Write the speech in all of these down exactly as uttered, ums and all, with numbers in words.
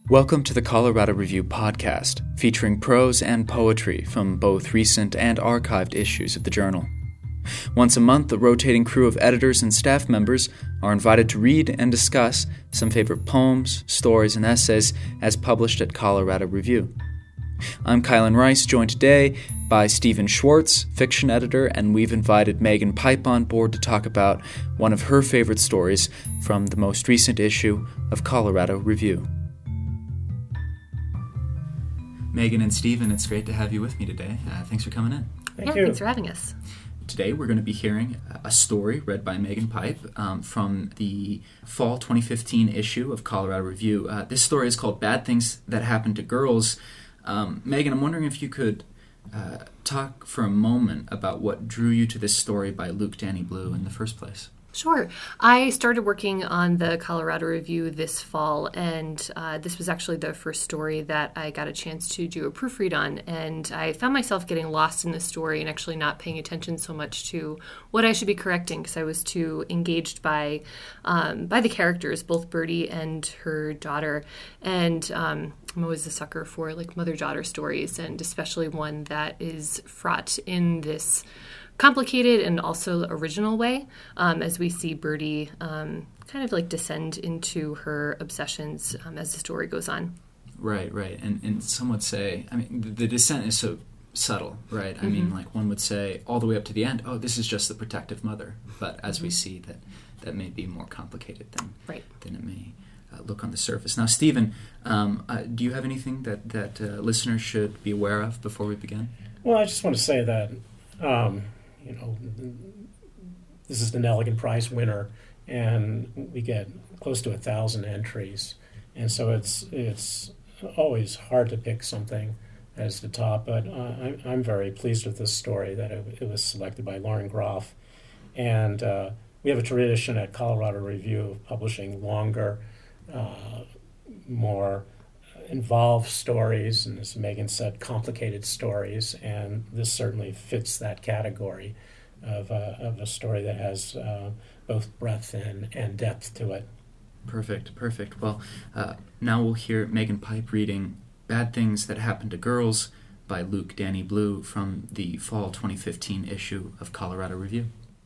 Welcome to the Colorado Review podcast, featuring prose and poetry from both recent and archived issues of the journal. Once a month, a rotating crew of editors and staff members are invited to read and discuss some favorite poems, stories, and essays as published at Colorado Review. I'm Kylan Rice, joined today by Stephen Schwartz, fiction editor, and we've invited Megan Pipe on board to talk about one of her favorite stories from the most recent issue of Colorado Review. Megan and Stephen, it's great to have you with me today. Uh, thanks for coming in. Thank yeah, you. Thanks for having us. Today we're going to be hearing a story read by Megan Pipe um, from the fall twenty fifteen issue of Colorado Review. Uh, this story is called Bad Things That Happen to Girls. Um, Megan, I'm wondering if you could uh, talk for a moment about what drew you to this story by Luke Danny Blue in the first place. Sure. I started working on the Colorado Review this fall, and uh, this was actually the first story that I got a chance to do a proofread on, and I found myself getting lost in the story and actually not paying attention so much to what I should be correcting because I was too engaged by um, by the characters, both Birdie and her daughter, and um, I'm always a sucker for like mother-daughter stories, and especially one that is fraught in this complicated and also original way, um, as we see Birdie um, kind of like descend into her obsessions um, as the story goes on. Right, right. And and some would say, I mean, the, the descent is so subtle, right? I Mm-hmm. mean, like one would say all the way up to the end, oh, this is just the protective mother. But as mm-hmm. we see, that that may be more complicated than, right. than it may uh, look on the surface. Now, Stephen, um, uh, do you have anything that, that uh, listeners should be aware of before we begin? Well, I just want to say that, um, you know, this is the Nelligan Prize winner, and we get close to a thousand entries, and so it's it's always hard to pick something as the top. But uh, I'm, I'm very pleased with this story that it, it was selected by Lauren Groff, and uh, we have a tradition at Colorado Review of publishing longer, uh, more involved stories, and as Megan said, complicated stories, and this certainly fits that category of, uh, of a story that has uh, both breadth and, and depth to it. Perfect, perfect. Well, uh, now we'll hear Megan Pipe reading Bad Things That Happen to Girls by Luke Danny Blue from the fall twenty fifteen issue of Colorado Review.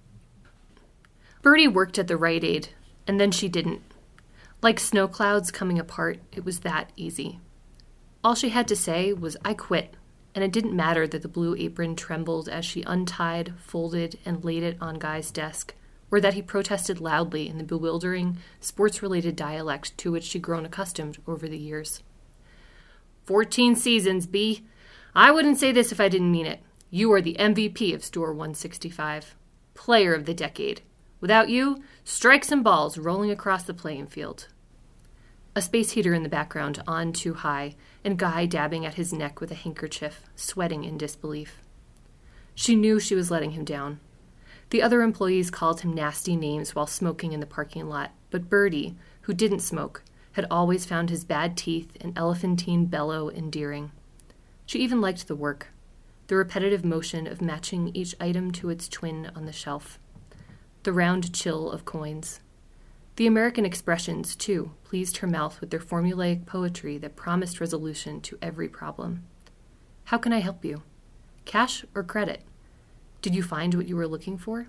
Birdie worked at the Rite Aid, and then she didn't. Like snow clouds coming apart, it was that easy. All she had to say was, "I quit," and it didn't matter that the blue apron trembled as she untied, folded, and laid it on Guy's desk, or that he protested loudly in the bewildering, sports-related dialect to which she'd grown accustomed over the years. Fourteen seasons, B. I wouldn't say this if I didn't mean it. You are the M V P of Store one sixty-five. Player of the decade. Without you, strikes and balls rolling across the playing field. A space heater in the background on too high, and Guy dabbing at his neck with a handkerchief, sweating in disbelief. She knew she was letting him down. The other employees called him nasty names while smoking in the parking lot, but Birdie, who didn't smoke, had always found his bad teeth and elephantine bellow endearing. She even liked the work, the repetitive motion of matching each item to its twin on the shelf, the round chill of coins. The American expressions, too, pleased her mouth with their formulaic poetry that promised resolution to every problem. How can I help you? Cash or credit? Did you find what you were looking for?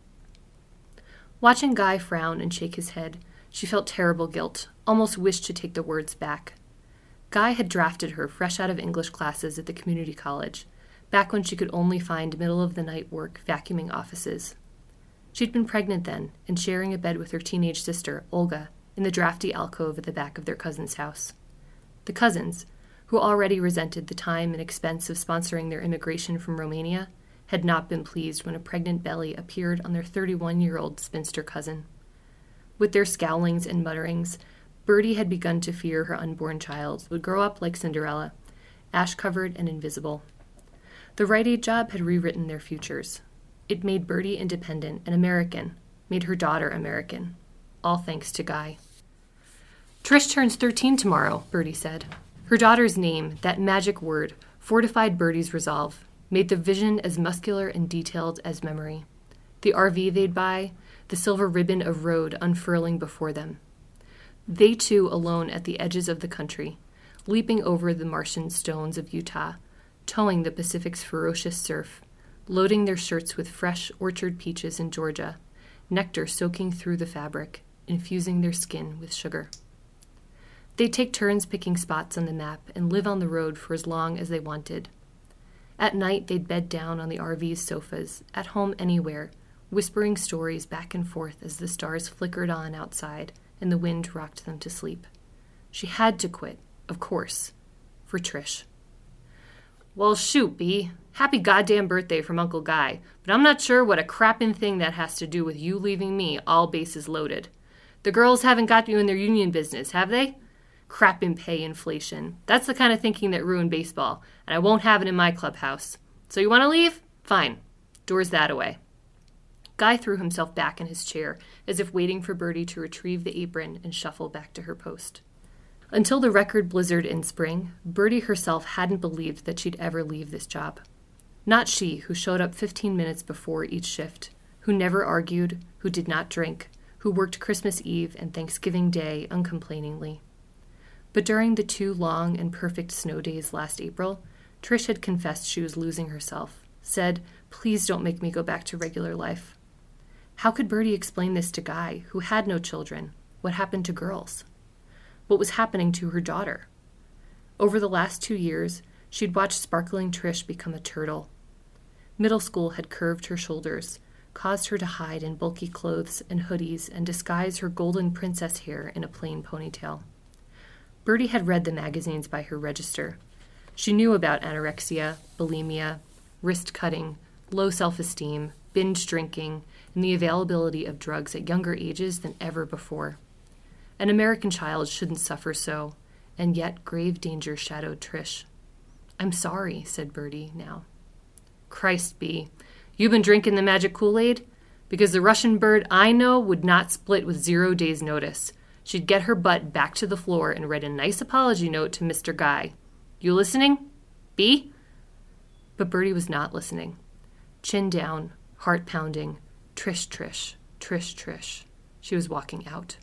Watching Guy frown and shake his head, she felt terrible guilt, almost wished to take the words back. Guy had drafted her fresh out of English classes at the community college, back when she could only find middle-of-the-night work vacuuming offices. She'd been pregnant then, and sharing a bed with her teenage sister, Olga, in the drafty alcove at the back of their cousin's house. The cousins, who already resented the time and expense of sponsoring their immigration from Romania, had not been pleased when a pregnant belly appeared on their thirty-one-year-old spinster cousin. With their scowlings and mutterings, Birdie had begun to fear her unborn child would grow up like Cinderella, ash-covered and invisible. The Rite Aid job had rewritten their futures. It made Birdie independent and American, made her daughter American. All thanks to Guy. Trish turns thirteen tomorrow, Birdie said. Her daughter's name, that magic word, fortified Birdie's resolve, made the vision as muscular and detailed as memory. The R V they'd buy, the silver ribbon of road unfurling before them. They two alone at the edges of the country, leaping over the Martian stones of Utah, towing the Pacific's ferocious surf, loading their shirts with fresh orchard peaches in Georgia, nectar soaking through the fabric, infusing their skin with sugar. They'd take turns picking spots on the map and live on the road for as long as they wanted. At night, they'd bed down on the R V's sofas, at home anywhere, whispering stories back and forth as the stars flickered on outside and the wind rocked them to sleep. She had to quit, of course, for Trish. Well, shoot, B. Happy goddamn birthday from Uncle Guy, but I'm not sure what a crappin' thing that has to do with you leaving me all bases loaded. The girls haven't got you in their union business, have they? Crappin' pay inflation. That's the kind of thinking that ruined baseball, and I won't have it in my clubhouse. So you want to leave? Fine. Doors that away. Guy threw himself back in his chair, as if waiting for Bertie to retrieve the apron and shuffle back to her post. Until the record blizzard in spring, Bertie herself hadn't believed that she'd ever leave this job. Not she, who showed up fifteen minutes before each shift, who never argued, who did not drink, who worked Christmas Eve and Thanksgiving Day uncomplainingly. But during the two long and perfect snow days last April, Trish had confessed she was losing herself, said, "Please don't make me go back to regular life." How could Bertie explain this to Guy, who had no children? What happened to girls? What was happening to her daughter? Over the last two years, she'd watched sparkling Trish become a turtle. Middle school had curved her shoulders, caused her to hide in bulky clothes and hoodies and disguise her golden princess hair in a plain ponytail. Bertie had read the magazines by her register. She knew about anorexia, bulimia, wrist cutting, low self-esteem, binge drinking, and the availability of drugs at younger ages than ever before. An American child shouldn't suffer so, and yet grave danger shadowed Trish. "I'm sorry," said Bertie now. "Christ, B, you been drinking the magic Kool-Aid? Because the Russian bird I know would not split with zero days' notice. She'd get her butt back to the floor and write a nice apology note to Mister Guy. You listening? B?" But Bertie was not listening. Chin down, heart pounding, Trish, Trish, Trish, Trish. She was walking out.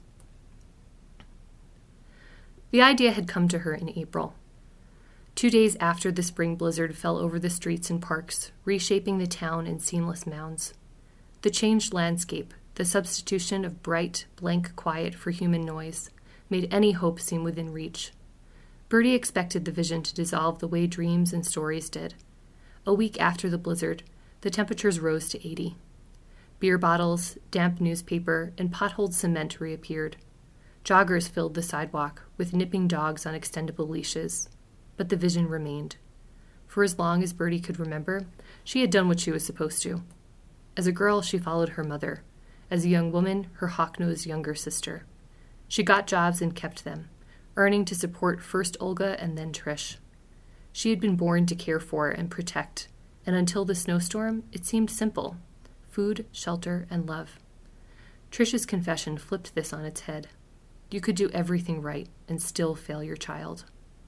The idea had come to her in April. Two days after the spring blizzard fell over the streets and parks, reshaping the town in seamless mounds. The changed landscape, the substitution of bright, blank quiet for human noise, made any hope seem within reach. Bertie expected the vision to dissolve the way dreams and stories did. A week after the blizzard, the temperatures rose to eighty. Beer bottles, damp newspaper, and potholed cement reappeared. Joggers filled the sidewalk, with nipping dogs on extendable leashes. But the vision remained. For as long as Bertie could remember, she had done what she was supposed to. As a girl, she followed her mother. As a young woman, her hawk-nosed younger sister. She got jobs and kept them, earning to support first Olga and then Trish. She had been born to care for and protect, and until the snowstorm, it seemed simple. Food, shelter, and love. Trish's confession flipped this on its head. You could do everything right and still fail your child.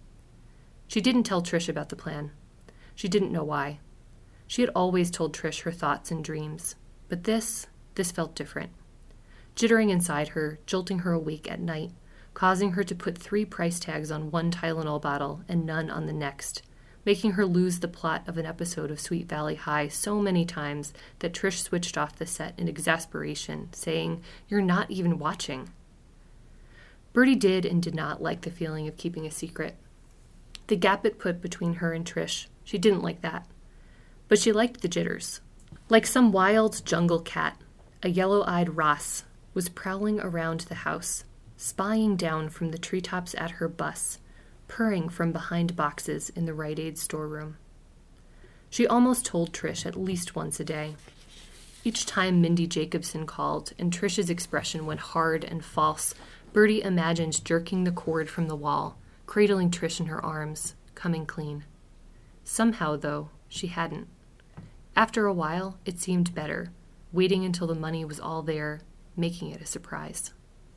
She didn't tell Trish about the plan. She didn't know why. She had always told Trish her thoughts and dreams. But this, this felt different. Jittering inside her, jolting her awake at night, causing her to put three price tags on one Tylenol bottle and none on the next, making her lose the plot of an episode of Sweet Valley High so many times that Trish switched off the set in exasperation, saying, "You're not even watching." Bertie did and did not like the feeling of keeping a secret. The gap it put between her and Trish, she didn't like that. But she liked the jitters. Like some wild jungle cat, a yellow-eyed Ross was prowling around the house, spying down from the treetops at her bus, purring from behind boxes in the Rite Aid storeroom. She almost told Trish at least once a day. Each time Mindy Jacobson called and Trish's expression went hard and false, Bertie imagined jerking the cord from the wall, cradling Trish in her arms, coming clean. Somehow, though, she hadn't. After a while, it seemed better, waiting until the money was all there, making it a surprise.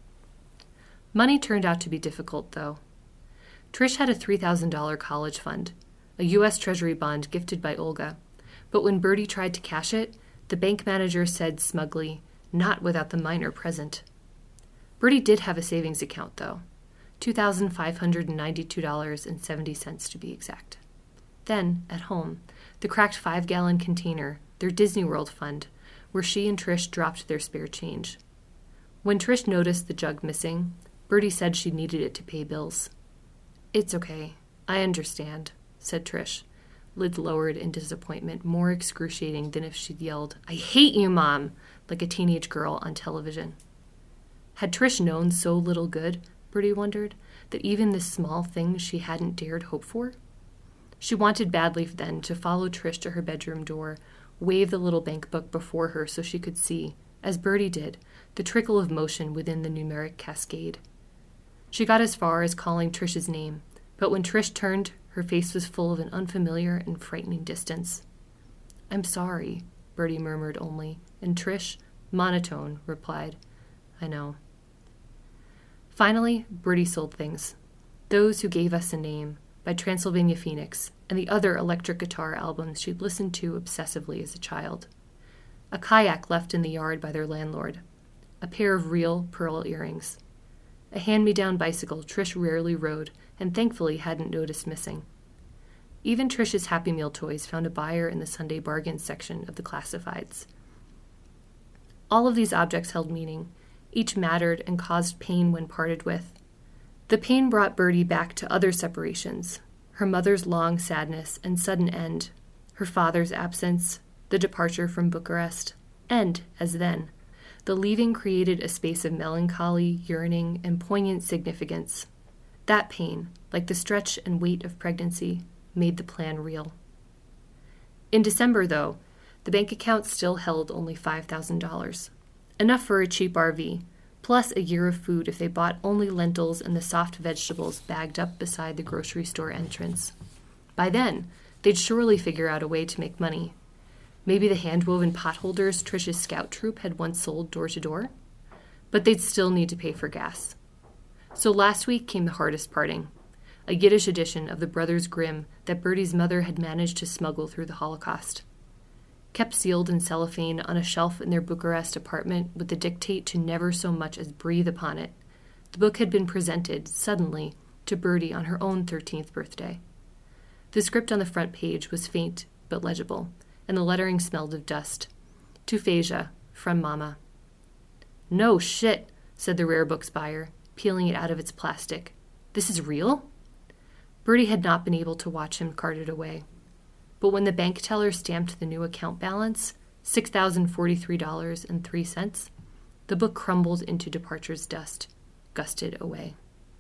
Money turned out to be difficult, though. Trish had a three thousand dollars college fund, a U S Treasury bond gifted by Olga, but when Bertie tried to cash it, the bank manager said smugly, "Not without the minor present." Bertie did have a savings account, though. two thousand five hundred ninety-two dollars and seventy cents to be exact. Then, at home, the cracked five-gallon container, their Disney World fund, where she and Trish dropped their spare change. When Trish noticed the jug missing, Bertie said she needed it to pay bills. "It's okay. I understand," said Trish, lids lowered in disappointment, more excruciating than if she'd yelled, "I hate you, Mom," like a teenage girl on television. Had Trish known so little good, Bertie wondered, that even this small thing she hadn't dared hope for? She wanted badly then to follow Trish to her bedroom door, wave the little bank book before her so she could see, as Bertie did, the trickle of motion within the numeric cascade. She got as far as calling Trish's name, but when Trish turned, her face was full of an unfamiliar and frightening distance. "I'm sorry," Bertie murmured only, and Trish, monotone, replied, "I know." Finally, Bertie sold things. Those Who Gave Us a Name, by Transylvania Phoenix, and the other electric guitar albums she'd listened to obsessively as a child. A kayak left in the yard by their landlord. A pair of real pearl earrings. A hand-me-down bicycle Trish rarely rode and thankfully hadn't noticed missing. Even Trish's Happy Meal toys found a buyer in the Sunday bargains section of the classifieds. All of these objects held meaning. Each mattered and caused pain when parted with. The pain brought Bertie back to other separations, her mother's long sadness and sudden end, her father's absence, the departure from Bucharest, and, as then, the leaving created a space of melancholy, yearning, and poignant significance. That pain, like the stretch and weight of pregnancy, made the plan real. In December, though, the bank account still held only five thousand dollars, enough for a cheap R V, plus a year of food if they bought only lentils and the soft vegetables bagged up beside the grocery store entrance. By then, they'd surely figure out a way to make money. Maybe the hand-woven potholders Trish's scout troop had once sold door to door? But they'd still need to pay for gas. So last week came the hardest parting, a Yiddish edition of the Brothers Grimm that Bertie's mother had managed to smuggle through the Holocaust. Kept sealed in cellophane on a shelf in their Bucharest apartment with the dictate to never so much as breathe upon it, the book had been presented, suddenly, to Bertie on her own thirteenth birthday. The script on the front page was faint but legible, and the lettering smelled of dust. To Phasia, from Mama. "No shit," said the rare book's buyer, peeling it out of its plastic. "This is real?" Bertie had not been able to watch him cart it away. But when the bank teller stamped the new account balance, six thousand forty-three dollars and three cents, the book crumbled into departure's dust, gusted away.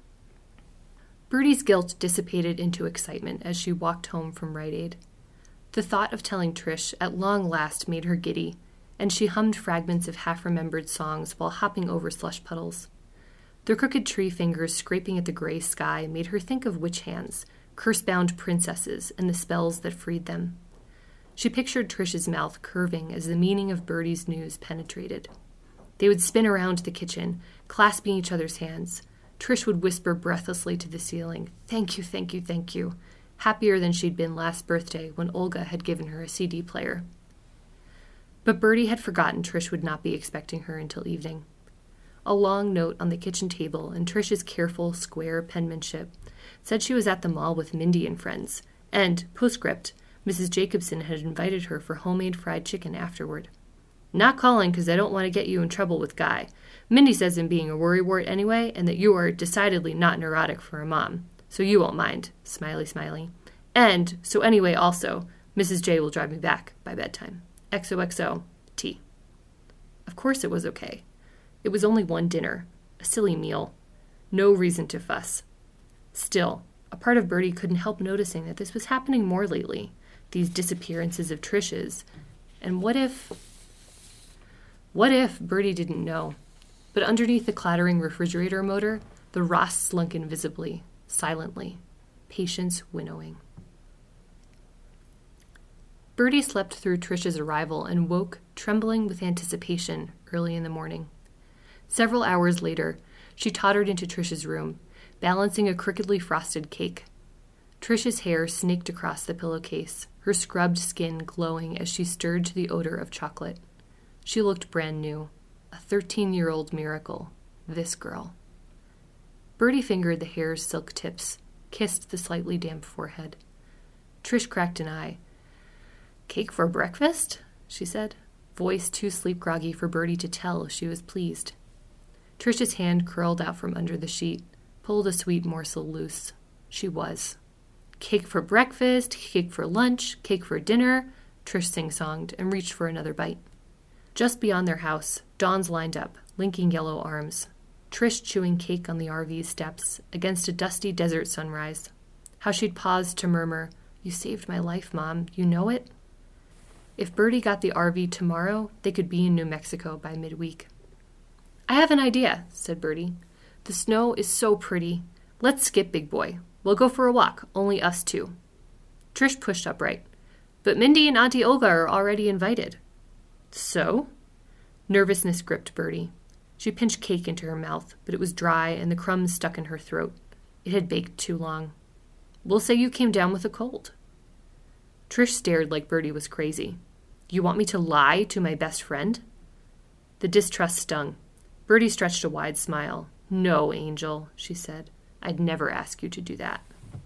Bertie's guilt dissipated into excitement as she walked home from Rite Aid. The thought of telling Trish at long last made her giddy, and she hummed fragments of half-remembered songs while hopping over slush puddles. The crooked tree fingers scraping at the gray sky made her think of witch hands, curse-bound princesses, and the spells that freed them. She pictured Trish's mouth curving as the meaning of Bertie's news penetrated. They would spin around the kitchen, clasping each other's hands. Trish would whisper breathlessly to the ceiling, "Thank you, thank you, thank you," happier than she'd been last birthday when Olga had given her a C D player. But Bertie had forgotten Trish would not be expecting her until evening. A long note on the kitchen table and Trish's careful, square penmanship said she was at the mall with Mindy and friends, and, postscript, Missus Jacobson had invited her for homemade fried chicken afterward. "Not calling because I don't want to get you in trouble with Guy. Mindy says I'm being a worrywart anyway, and that you are decidedly not neurotic for a mom, so you won't mind," smiley smiley. "And, so anyway also, Missus J will drive me back by bedtime. X O X O, T." Of course it was okay. It was only one dinner, a silly meal. No reason to fuss. Still, a part of Bertie couldn't help noticing that this was happening more lately, these disappearances of Trish's. And what if... What if Bertie didn't know? But underneath the clattering refrigerator motor, the Ross slunk invisibly, silently, patience winnowing. Bertie slept through Trish's arrival and woke, trembling with anticipation, early in the morning. Several hours later, she tottered into Trish's room, balancing a crookedly frosted cake. Trish's hair snaked across the pillowcase, her scrubbed skin glowing as she stirred to the odor of chocolate. She looked brand new, a thirteen-year-old miracle, this girl. Bertie fingered the hair's silk tips, kissed the slightly damp forehead. Trish cracked an eye. "Cake for breakfast?" she said, voice too sleep-groggy for Bertie to tell if she was pleased. Trish's hand curled out from under the sheet, pulled a sweet morsel loose. She was. "Cake for breakfast, cake for lunch, cake for dinner," Trish sing-songed and reached for another bite. Just beyond their house, dawns lined up, linking yellow arms. Trish chewing cake on the R V's steps against a dusty desert sunrise. How she'd paused to murmur, "You saved my life, Mom. You know it?" If Bertie got the R V tomorrow, they could be in New Mexico by midweek. "I have an idea," said Bertie. "The snow is so pretty. Let's skip, big boy. We'll go for a walk, only us two." Trish pushed upright. "But Mindy and Auntie Olga are already invited." "So?" Nervousness gripped Bertie. She pinched cake into her mouth, but it was dry and the crumbs stuck in her throat. It had baked too long. "We'll say you came down with a cold." Trish stared like Bertie was crazy. "You want me to lie to my best friend?" The distrust stung. Bertie stretched a wide smile. "No, Angel," she said. "I'd never ask you to do that."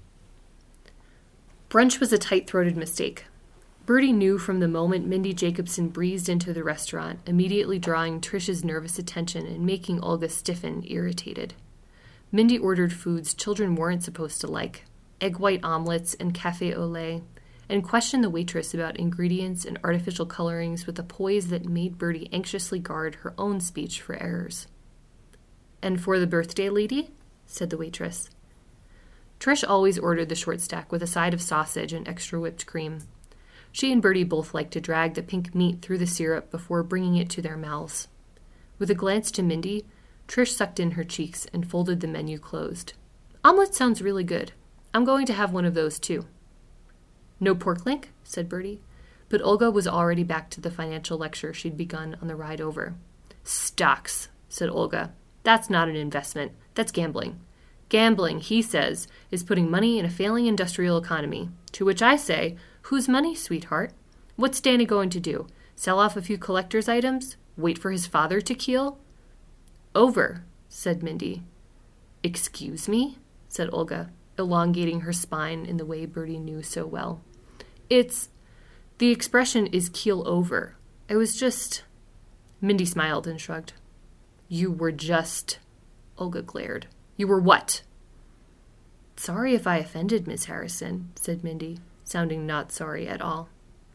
Brunch was a tight-throated mistake. Bertie knew from the moment Mindy Jacobson breezed into the restaurant, immediately drawing Trish's nervous attention and making Olga stiffen, irritated. Mindy ordered foods children weren't supposed to like, egg white omelets and café au lait, and questioned the waitress about ingredients and artificial colorings with a poise that made Bertie anxiously guard her own speech for errors. "And for the birthday lady?" said the waitress. Trish always ordered the short stack with a side of sausage and extra whipped cream. She and Bertie both liked to drag the pink meat through the syrup before bringing it to their mouths. With a glance to Mindy, Trish sucked in her cheeks and folded the menu closed. "Omelet sounds really good. I'm going to have one of those, too." "No pork link?" said Bertie. But Olga was already back to the financial lecture she'd begun on the ride over. "Stocks," said Olga. "That's not an investment. That's gambling. Gambling, he says, is putting money in a failing industrial economy. To which I say, whose money, sweetheart? What's Danny going to do? Sell off a few collector's items? Wait for his father to keel?" "Over," said Mindy. "Excuse me?" said Olga, elongating her spine in the way Bertie knew so well. It's... the expression is keel over. I was just... Mindy smiled and shrugged. "You were just..." Olga glared. "You were what?" "Sorry if I offended, Miss Harrison," said Mindy, sounding not sorry at all.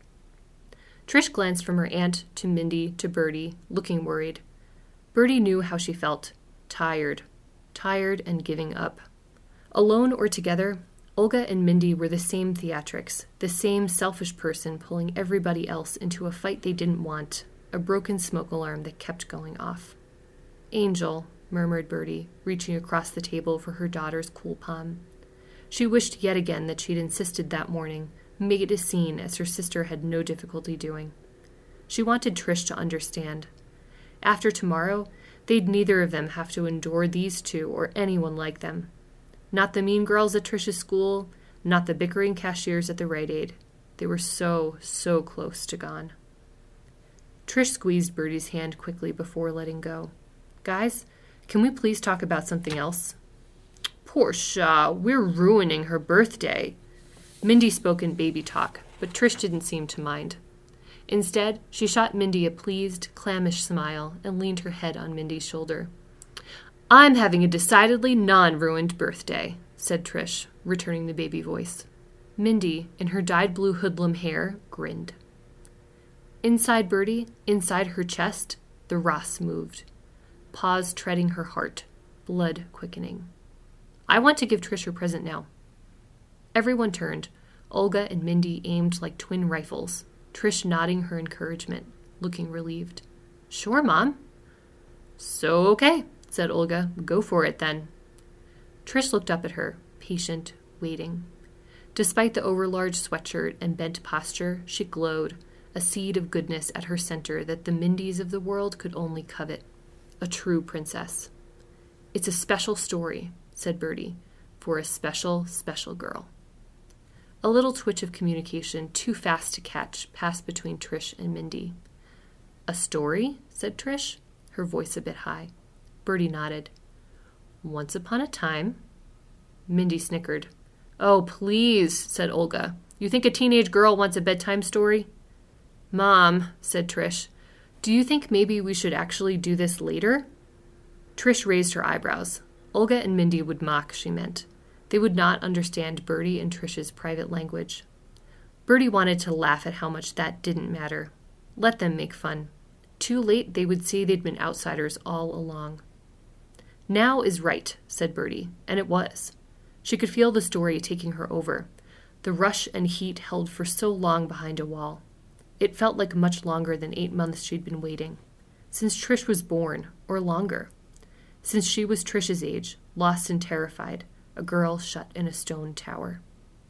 Trish glanced from her aunt to Mindy to Bertie, looking worried. Bertie knew how she felt. Tired. Tired and giving up. Alone or together, Olga and Mindy were the same theatrics, the same selfish person pulling everybody else into a fight they didn't want, a broken smoke alarm that kept going off. "Angel," murmured Bertie, reaching across the table for her daughter's cool palm. She wished yet again that she'd insisted that morning, made a scene as her sister had no difficulty doing. She wanted Trish to understand. After tomorrow, they'd neither of them have to endure these two or anyone like them. Not the mean girls at Trish's school, not the bickering cashiers at the Rite Aid. They were so, so close to gone. Trish squeezed Bertie's hand quickly before letting go. "Guys, can we please talk about something else?" "Portia, we're ruining her birthday." Mindy spoke in baby talk, but Trish didn't seem to mind. Instead, she shot Mindy a pleased, clammish smile and leaned her head on Mindy's shoulder. "I'm having a decidedly non-ruined birthday," said Trish, returning the baby voice. Mindy, in her dyed blue hoodlum hair, grinned. Inside Bertie, inside her chest, the Ross moved. Paws treading her heart, blood quickening. "I want to give Trish her present now." Everyone turned. Olga and Mindy aimed like twin rifles, Trish nodding her encouragement, looking relieved. "Sure, Mom." "So okay," said Olga. "Go for it, then." Trish looked up at her, patient, waiting. Despite the overlarge sweatshirt and bent posture, she glowed, a seed of goodness at her center that the Mindys of the world could only covet. A true princess. "It's a special story," said Bertie, "for a special, special girl." A little twitch of communication, too fast to catch, passed between Trish and Mindy. "A story?" said Trish, her voice a bit high. Bertie nodded. Once upon a time. Mindy snickered. Oh, please, said Olga. You think a teenage girl wants a bedtime story? Mom, said Trish, do you think maybe we should actually do this later? Trish raised her eyebrows. Olga and Mindy would mock, she meant. They would not understand Bertie and Trish's private language. Bertie wanted to laugh at how much that didn't matter. Let them make fun. Too late, they would see they'd been outsiders all along. Now is right, said Bertie, and it was. She could feel the story taking her over. The rush and heat held for so long behind a wall. It felt like much longer than eight months she'd been waiting. Since Trish was born, or longer. Since she was Trish's age, lost and terrified, a girl shut in a stone tower.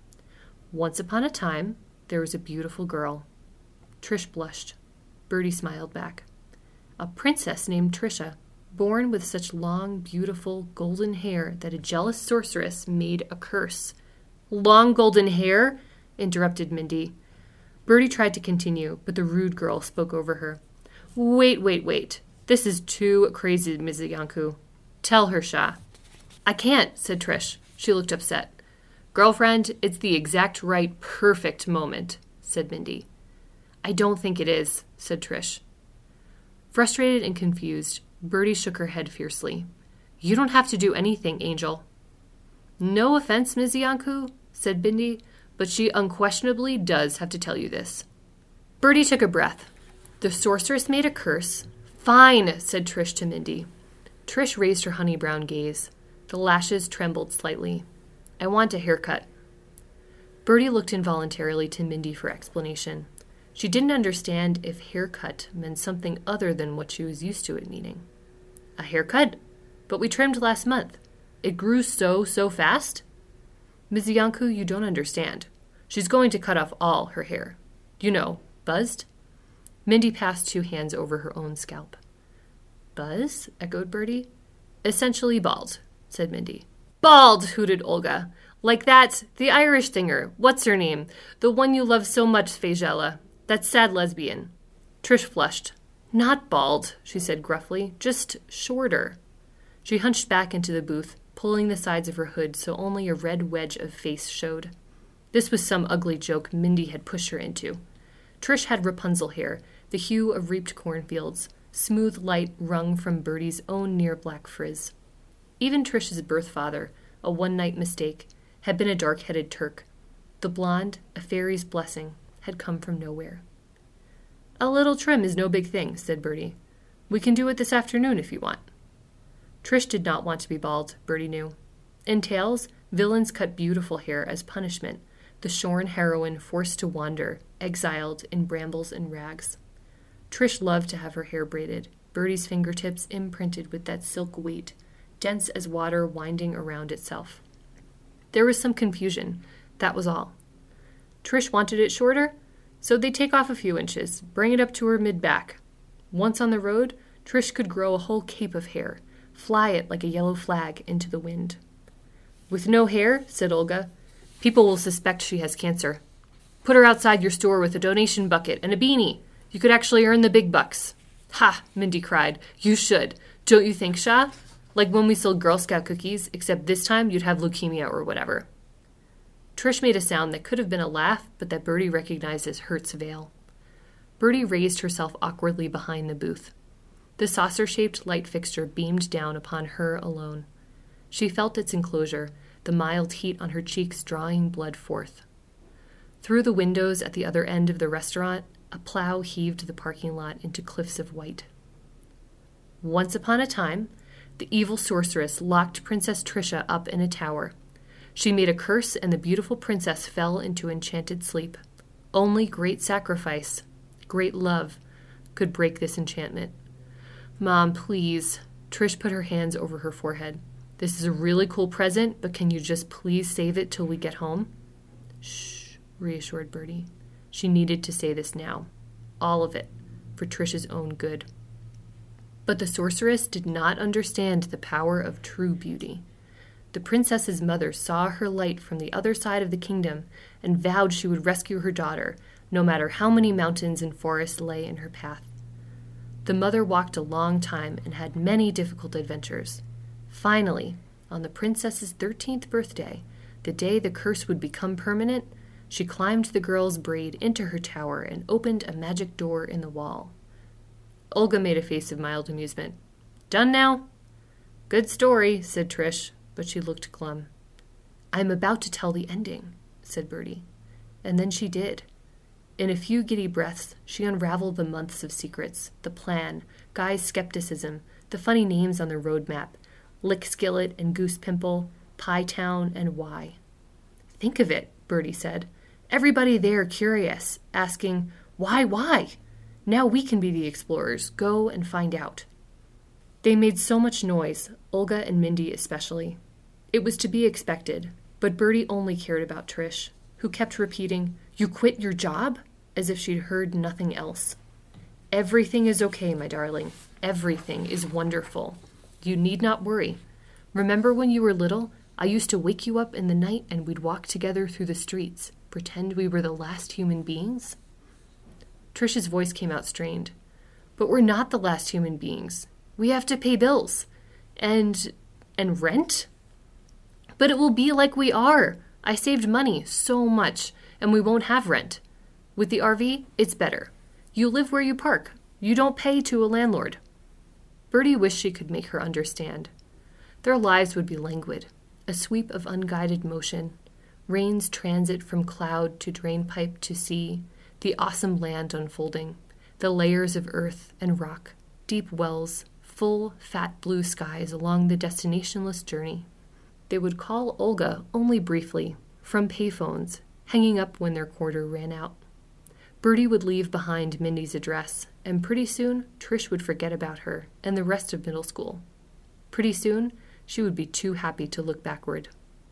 Once upon a time, there was a beautiful girl. Trish blushed. Bertie smiled back. A princess named Trisha, born with such long, beautiful, golden hair that a jealous sorceress made a curse. Long golden hair? Interrupted Mindy. Bertie tried to continue, but the rude girl spoke over her. Wait, wait, wait. This is too crazy, Missus Iancu. Tell her, Shah. I can't, said Trish. She looked upset. Girlfriend, it's the exact right, perfect moment, said Mindy. I don't think it is, said Trish. Frustrated and confused, Bertie shook her head fiercely. You don't have to do anything, Angel. No offense, Miz Iancu, said Mindy, but she unquestionably does have to tell you this. Bertie took a breath. The sorceress made a curse. Fine, said Trish to Mindy. Trish raised her honey-brown gaze. The lashes trembled slightly. I want a haircut. Bertie looked involuntarily to Mindy for explanation. She didn't understand if haircut meant something other than what she was used to it meaning. A haircut? But we trimmed last month. It grew so, so fast? Miz Iancu, you don't understand. She's going to cut off all her hair. You know, buzzed? Mindy passed two hands over her own scalp. Buzz? Echoed Bertie. Essentially bald, said Mindy. Bald, hooted Olga. Like that, the Irish singer. What's her name? The one you love so much, Fagella. That sad lesbian. Trish flushed. Not bald, she said gruffly. Just shorter. She hunched back into the booth, pulling the sides of her hood so only a red wedge of face showed. This was some ugly joke Mindy had pushed her into. Trish had Rapunzel hair, the hue of reaped cornfields, smooth light wrung from Bertie's own near-black frizz. Even Trish's birth father, a one-night mistake, had been a dark-headed Turk. The blonde, a fairy's blessing, had come from nowhere. A little trim is no big thing, said Bertie. We can do it this afternoon if you want. Trish did not want to be bald, Bertie knew. In tales, villains cut beautiful hair as punishment, the shorn heroine forced to wander, exiled in brambles and rags. Trish loved to have her hair braided, Bertie's fingertips imprinted with that silk weight, dense as water winding around itself. There was some confusion, that was all. Trish wanted it shorter, so they'd take off a few inches, bring it up to her mid-back. Once on the road, Trish could grow a whole cape of hair, fly it like a yellow flag into the wind. With no hair, said Olga, people will suspect she has cancer. Put her outside your store with a donation bucket and a beanie. You could actually earn the big bucks. Ha, Mindy cried. You should. Don't you think, Shah? Like when we sold Girl Scout cookies, except this time you'd have leukemia or whatever. Trish made a sound that could have been a laugh, but that Bertie recognized as Hertz veil. Bertie raised herself awkwardly behind the booth. The saucer-shaped light fixture beamed down upon her alone. She felt its enclosure, the mild heat on her cheeks drawing blood forth. Through the windows at the other end of the restaurant, a plow heaved the parking lot into cliffs of white. Once upon a time, the evil sorceress locked Princess Trisha up in a tower. She made a curse, and the beautiful princess fell into enchanted sleep. Only great sacrifice, great love, could break this enchantment. Mom, please. Trish put her hands over her forehead. This is a really cool present, but can you just please save it till we get home? Shh, reassured Bertie. She needed to say this now. All of it, for Trish's own good. But the sorceress did not understand the power of true beauty. The princess's mother saw her light from the other side of the kingdom and vowed she would rescue her daughter, no matter how many mountains and forests lay in her path. The mother walked a long time and had many difficult adventures. Finally, on the princess's thirteenth birthday, the day the curse would become permanent, she climbed the girl's braid into her tower and opened a magic door in the wall. Olga made a face of mild amusement. Done now? Good story, said Trish, but she looked glum. I'm about to tell the ending, said Bertie. And then she did. In a few giddy breaths, she unraveled the months of secrets, the plan, Guy's skepticism, the funny names on the road map, Lick Skillet and Goose Pimple, Pie Town, and why. Think of it, Bertie said. Everybody there curious, asking, why, why? Now we can be the explorers. Go and find out. They made so much noise, Olga and Mindy especially. It was to be expected, but Bertie only cared about Trish, who kept repeating, You quit your job? As if she'd heard nothing else. Everything is okay, my darling. Everything is wonderful. You need not worry. Remember when you were little, I used to wake you up in the night and we'd walk together through the streets, pretend we were the last human beings? Trish's voice came out strained. But we're not the last human beings. We have to pay bills. And... and rent? But it will be like we are. I saved money, so much, and we won't have rent. With the R V, it's better. You live where you park. You don't pay to a landlord. Bertie wished she could make her understand. Their lives would be languid, a sweep of unguided motion, rain's transit from cloud to drainpipe to sea, the awesome land unfolding, the layers of earth and rock, deep wells, full, fat blue skies along the destinationless journey. They would call Olga only briefly, from payphones, hanging up when their quarter ran out. Bertie would leave behind Mindy's address, and pretty soon Trish would forget about her and the rest of middle school. Pretty soon, she would be too happy to look backward.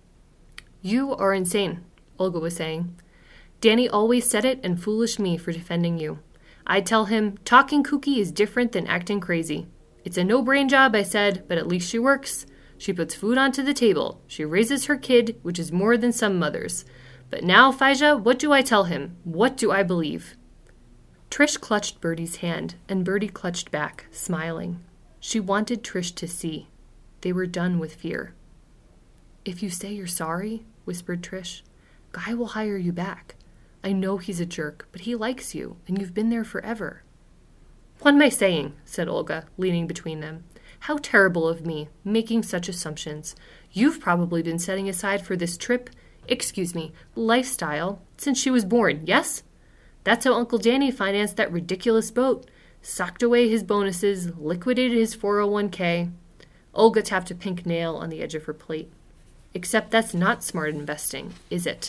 You are insane, Olga was saying. Danny always said it and foolish me for defending you. I'd tell him, talking kooky is different than acting crazy. It's a no-brain job, I said, but at least she works. She puts food onto the table. She raises her kid, which is more than some mothers. But now, Faiza, what do I tell him? What do I believe? Trish clutched Bertie's hand, and Bertie clutched back, smiling. She wanted Trish to see. They were done with fear. If you say you're sorry, whispered Trish, Guy will hire you back. I know he's a jerk, but he likes you, and you've been there forever. What am I saying? Said Olga, leaning between them. How terrible of me, making such assumptions. You've probably been setting aside for this trip, excuse me, lifestyle, since she was born, yes? That's how Uncle Danny financed that ridiculous boat, socked away his bonuses, liquidated his four oh one k. Olga tapped a pink nail on the edge of her plate. Except that's not smart investing, is it?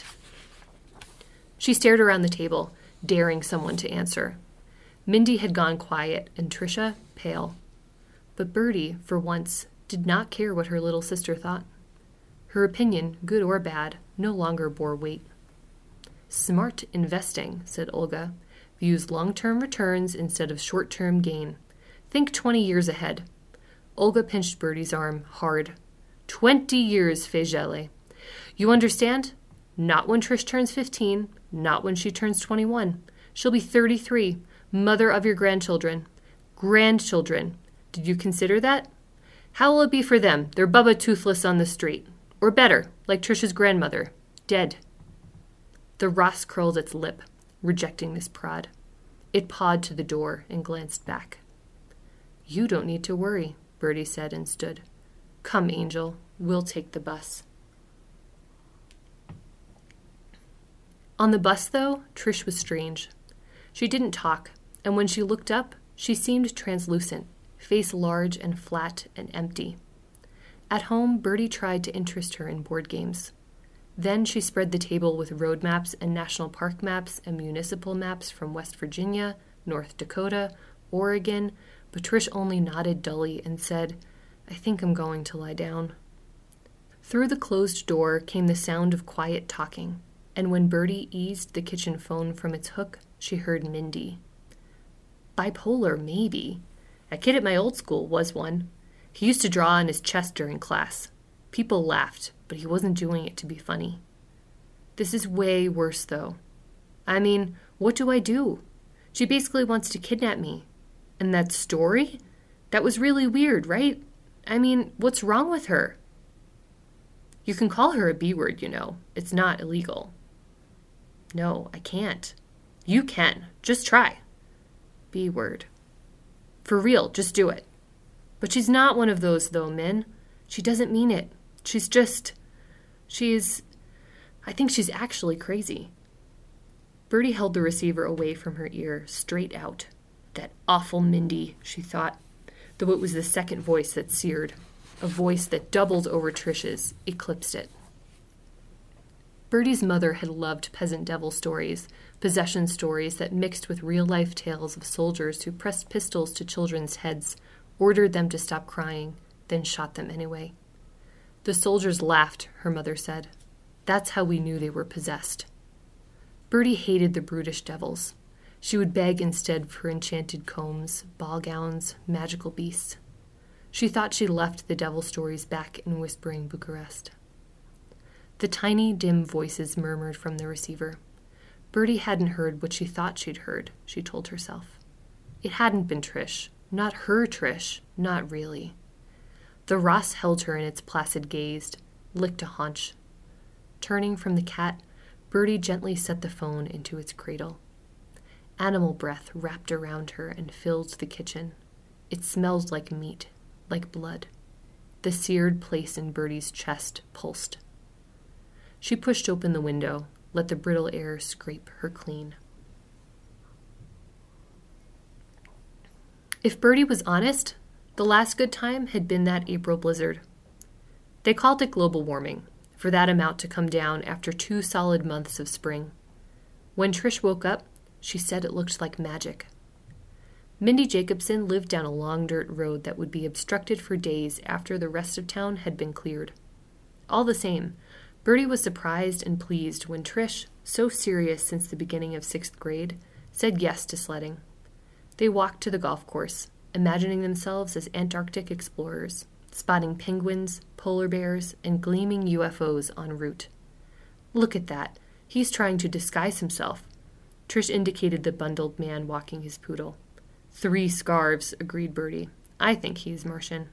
She stared around the table, daring someone to answer. Mindy had gone quiet, and Tricia pale. But Bertie, for once, did not care what her little sister thought. Her opinion, good or bad, no longer bore weight. Smart investing, said Olga, views long-term returns instead of short-term gain. Think twenty years ahead. Olga pinched Bertie's arm hard. Twenty years, Fejele. You understand? Not when Trish turns fifteen, not when she turns twenty-one. She'll be thirty-three, mother of your grandchildren. Grandchildren. Did you consider that? How will it be for them? They're Bubba toothless on the street. Or better, like Trish's grandmother, dead. The Ross curled its lip, rejecting this prod. It pawed to the door and glanced back. You don't need to worry, Bertie said and stood. Come, Angel, we'll take the bus. On the bus, though, Trish was strange. She didn't talk, and when she looked up, she seemed translucent, face large and flat and empty. At home, Bertie tried to interest her in board games. Then she spread the table with road maps and national park maps and municipal maps from West Virginia, North Dakota, Oregon, but Trish only nodded dully and said, I think I'm going to lie down. Through the closed door came the sound of quiet talking, and when Bertie eased the kitchen phone from its hook, she heard Mindy. Bipolar, maybe. A kid at my old school was one. He used to draw on his chest during class. People laughed, but he wasn't doing it to be funny. This is way worse, though. I mean, what do I do? She basically wants to kidnap me. And that story? That was really weird, right? I mean, what's wrong with her? You can call her a B word, you know. It's not illegal. No, I can't. You can. Just try. B word. For real, just do it. But she's not one of those, though, Min. She doesn't mean it. She's just... She's... I think she's actually crazy. Bertie held the receiver away from her ear, straight out. That awful Mindy, she thought, though it was the second voice that seared, a voice that doubled over Trish's, eclipsed it. Bertie's mother had loved peasant devil stories, possession stories that mixed with real-life tales of soldiers who pressed pistols to children's heads, ordered them to stop crying, then shot them anyway. The soldiers laughed, her mother said. That's how we knew they were possessed. Bertie hated the brutish devils. She would beg instead for enchanted combs, ball gowns, magical beasts. She thought she left the devil stories back in whispering Bucharest. The tiny, dim voices murmured from the receiver. Bertie hadn't heard what she thought she'd heard, she told herself. It hadn't been Trish. Not her Trish. Not really. The Ross held her in its placid gaze, licked a haunch. Turning from the cat, Bertie gently set the phone into its cradle. Animal breath wrapped around her and filled the kitchen. It smelled like meat, like blood. The seared place in Bertie's chest pulsed. She pushed open the window, let the brittle air scrape her clean. If Bertie was honest, the last good time had been that April blizzard. They called it global warming, for that amount to come down after two solid months of spring. When Trish woke up, she said it looked like magic. Mindy Jacobson lived down a long dirt road that would be obstructed for days after the rest of town had been cleared. All the same, Bertie was surprised and pleased when Trish, so serious since the beginning of sixth grade, said yes to sledding. They walked to the golf course, imagining themselves as Antarctic explorers, spotting penguins, polar bears, and gleaming U F Os en route. Look at that. He's trying to disguise himself. Trish indicated the bundled man walking his poodle. Three scarves, agreed Bertie. I think he's Martian.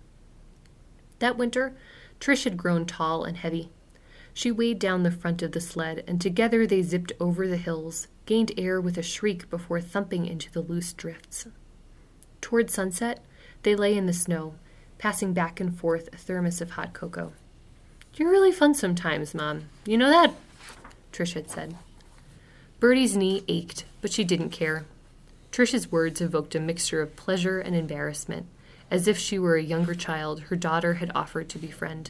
That winter, Trish had grown tall and heavy. She weighed down the front of the sled, and together they zipped over the hills, gained air with a shriek before thumping into the loose drifts. Toward sunset, they lay in the snow, passing back and forth a thermos of hot cocoa. You're really fun sometimes, Mom. You know that? Trish had said. Bertie's knee ached, but she didn't care. Trish's words evoked a mixture of pleasure and embarrassment, as if she were a younger child her daughter had offered to befriend.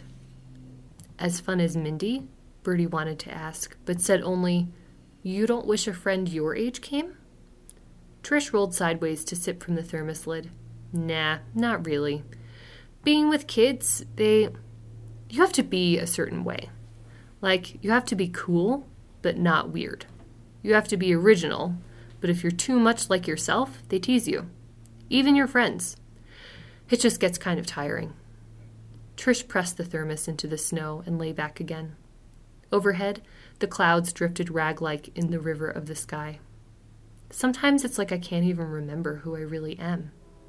As fun as Mindy? Bertie wanted to ask, but said only, You don't wish a friend your age came? Trish rolled sideways to sip from the thermos lid. Nah, not really. Being with kids, they... You have to be a certain way. Like, you have to be cool, but not weird. You have to be original, but if you're too much like yourself, they tease you. Even your friends. It just gets kind of tiring. Trish pressed the thermos into the snow and lay back again. Overhead, the clouds drifted rag-like in the river of the sky. Sometimes it's like I can't even remember who I really am.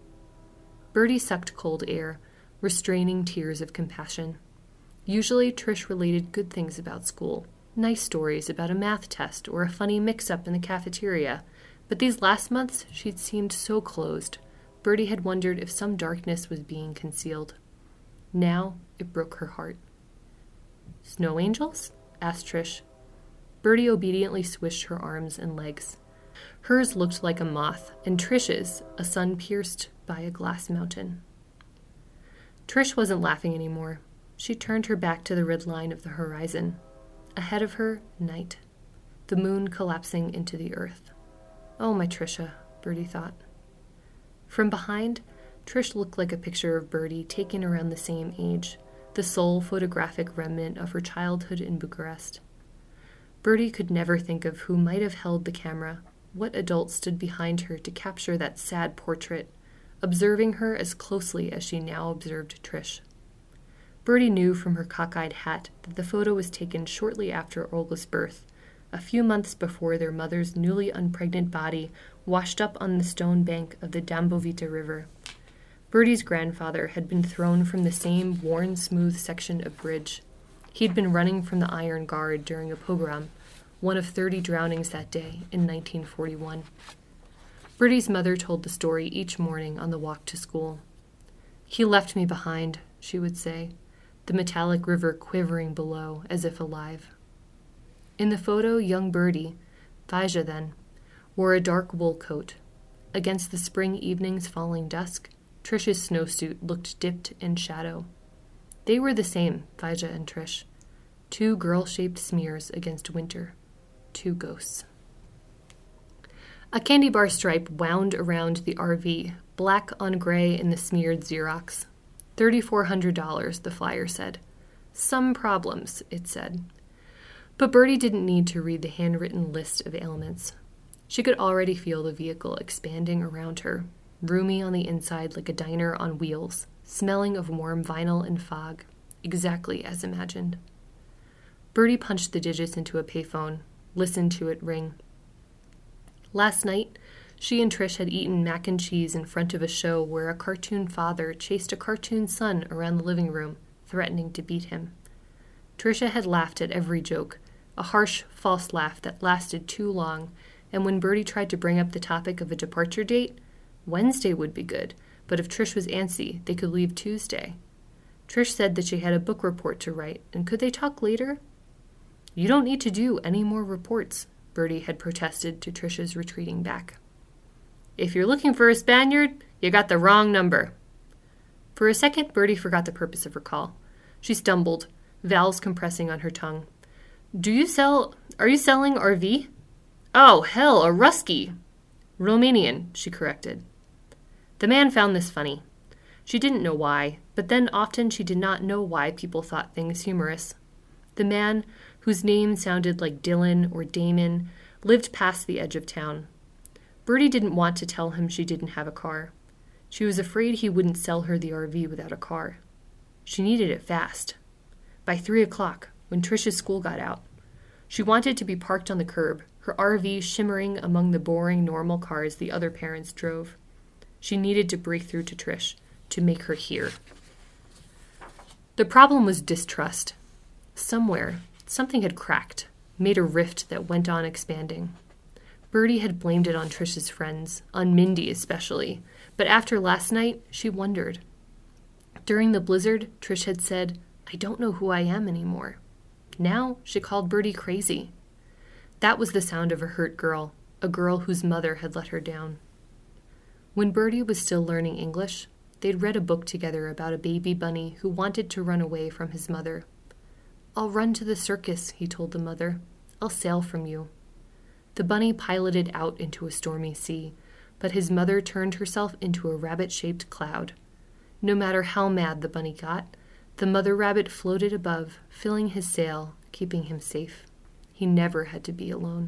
Bertie sucked cold air, restraining tears of compassion. Usually, Trish related good things about school, nice stories about a math test or a funny mix-up in the cafeteria, but these last months she'd seemed so closed. Bertie had wondered if some darkness was being concealed. Now it broke her heart. Snow angels? Asked Trish. Bertie obediently swished her arms and legs. Hers looked like a moth, and Trish's a sun pierced by a glass mountain. Trish wasn't laughing anymore. She turned her back to the red line of the horizon. Ahead of her, night. The moon collapsing into the earth. Oh, my Trisha, Bertie thought. From behind, Trish looked like a picture of Bertie taken around the same age, the sole photographic remnant of her childhood in Bucharest. Bertie could never think of who might have held the camera, what adult stood behind her to capture that sad portrait, observing her as closely as she now observed Trish. Bertie knew from her cockeyed hat that the photo was taken shortly after Olga's birth, a few months before their mother's newly unpregnant body washed up on the stone bank of the Dambovita River. Bertie's grandfather had been thrown from the same worn smooth section of bridge. He'd been running from the Iron Guard during a pogrom, one of thirty drownings that day in nineteen forty-one. Bertie's mother told the story each morning on the walk to school. "He left me behind," she would say, the metallic river quivering below as if alive. In the photo, young Bertie, Vaja then, wore a dark wool coat. Against the spring evening's falling dusk, Trish's snowsuit looked dipped in shadow. They were the same, Vaja and Trish. Two girl-shaped smears against winter. Two ghosts. A candy bar stripe wound around the R V, black on gray in the smeared Xerox. thirty-four hundred dollars, the flyer said. Some problems, it said. But Bertie didn't need to read the handwritten list of ailments. She could already feel the vehicle expanding around her, roomy on the inside like a diner on wheels, smelling of warm vinyl and fog, exactly as imagined. Bertie punched the digits into a payphone, listened to it ring. Last night, she and Trish had eaten mac and cheese in front of a show where a cartoon father chased a cartoon son around the living room, threatening to beat him. Tricia had laughed at every joke, a harsh, false laugh that lasted too long, and when Bertie tried to bring up the topic of a departure date, Wednesday would be good, but if Trish was antsy, they could leave Tuesday. Trish said that she had a book report to write, and could they talk later? You don't need to do any more reports, Bertie had protested to Trish's retreating back. If you're looking for a Spaniard, you got the wrong number. For a second, Bertie forgot the purpose of her call. She stumbled, vowels compressing on her tongue. Do you sell... Are you selling R V? Oh, hell, a Rusky. Romanian, she corrected. The man found this funny. She didn't know why, but then often she did not know why people thought things humorous. The man, whose name sounded like Dylan or Damon, lived past the edge of town. Bertie didn't want to tell him she didn't have a car. She was afraid he wouldn't sell her the R V without a car. She needed it fast. By three o'clock, when Trish's school got out. She wanted to be parked on the curb, her R V shimmering among the boring normal cars the other parents drove. She needed to break through to Trish, to make her hear. The problem was distrust. Somewhere, something had cracked, made a rift that went on expanding. Bertie had blamed it on Trish's friends, on Mindy especially, but after last night, she wondered. During the blizzard, Trish had said, I don't know who I am anymore. Now she called Bertie crazy. That was the sound of a hurt girl, a girl whose mother had let her down. When Bertie was still learning English, they'd read a book together about a baby bunny who wanted to run away from his mother. I'll run to the circus, he told the mother. I'll sail from you. The bunny piloted out into a stormy sea, but his mother turned herself into a rabbit-shaped cloud. No matter how mad the bunny got, the mother rabbit floated above, filling his sail, keeping him safe. He never had to be alone.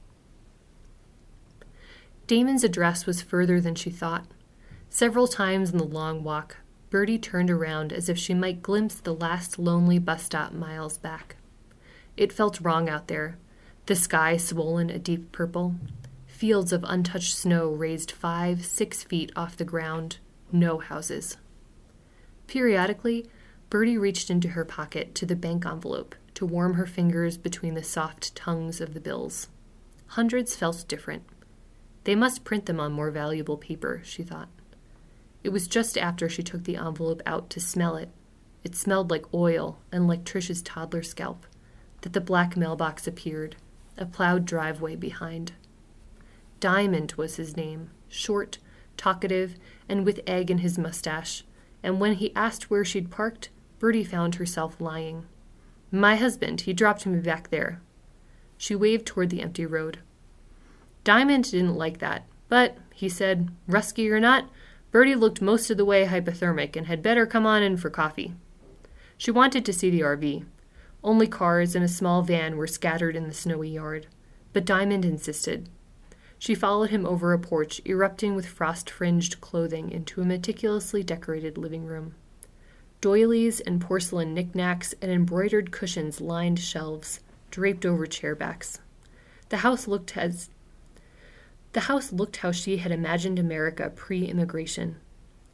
Damon's address was further than she thought. Several times in the long walk, Bertie turned around as if she might glimpse the last lonely bus stop miles back. It felt wrong out there, the sky swollen a deep purple. Fields of untouched snow raised five, six feet off the ground. No houses. Periodically, Bertie reached into her pocket to the bank envelope to warm her fingers between the soft tongues of the bills. Hundreds felt different. They must print them on more valuable paper, she thought. It was just after she took the envelope out to smell it. It smelled like oil and like Trish's toddler scalp, that the black mailbox appeared, a plowed driveway behind. Diamond was his name, short, talkative, and with egg in his mustache, and when he asked where she'd parked, Bertie found herself lying. My husband, he dropped me back there. She waved toward the empty road. Diamond didn't like that, but, he said, Rusky or not, Bertie looked most of the way hypothermic and had better come on in for coffee. She wanted to see the R V. Only cars and a small van were scattered in the snowy yard, but Diamond insisted. She followed him over a porch erupting with frost-fringed clothing into a meticulously decorated living room. Doilies and porcelain knickknacks and embroidered cushions lined shelves, draped over chair backs. The house looked as The house looked how she had imagined America pre-immigration.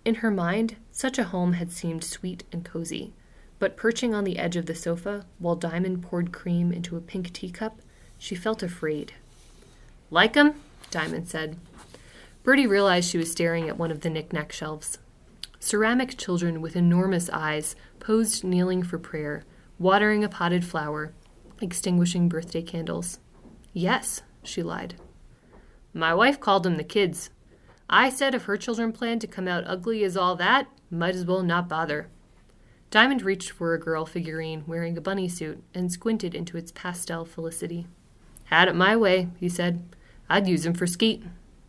In her mind, such a home had seemed sweet and cozy, but perching on the edge of the sofa, while Diamond poured cream into a pink teacup, she felt afraid. "Like 'em?" Diamond said. Bertie realized she was staring at one of the knick-knack shelves. Ceramic children with enormous eyes posed kneeling for prayer, watering a potted flower, extinguishing birthday candles. "Yes," she lied. "My wife called them the kids. I said if her children planned to come out ugly as all that, might as well not bother." Diamond reached for a girl figurine wearing a bunny suit and squinted into its pastel felicity. "Had it my way," he said. "I'd use 'em for Skeet."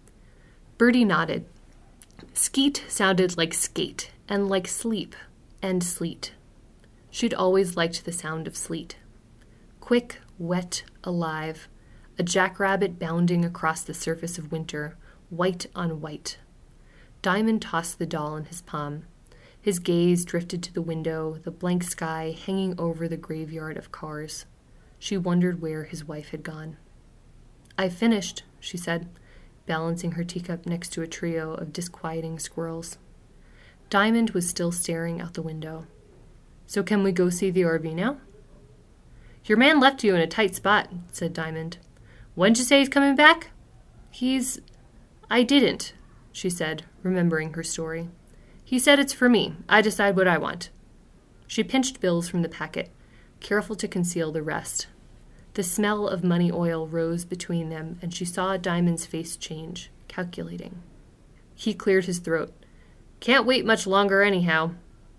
Bertie nodded. Skeet sounded like skate, and like sleep, and sleet. She'd always liked the sound of sleet. Quick, wet, alive, a jackrabbit bounding across the surface of winter, white on white. Diamond tossed the doll in his palm. His gaze drifted to the window, the blank sky hanging over the graveyard of cars. She wondered where his wife had gone. "I've finished," she said, balancing her teacup next to a trio of disquieting squirrels. Diamond was still staring out the window. "So can we go see the R V now?" "Your man left you in a tight spot," said Diamond. "When'd you say he's coming back?" He's... I didn't, she said, remembering her story. "He said it's for me. I decide what I want." She pinched bills from the packet, careful to conceal the rest. The smell of money oil rose between them, and she saw Diamond's face change, calculating. He cleared his throat. "Can't wait much longer anyhow."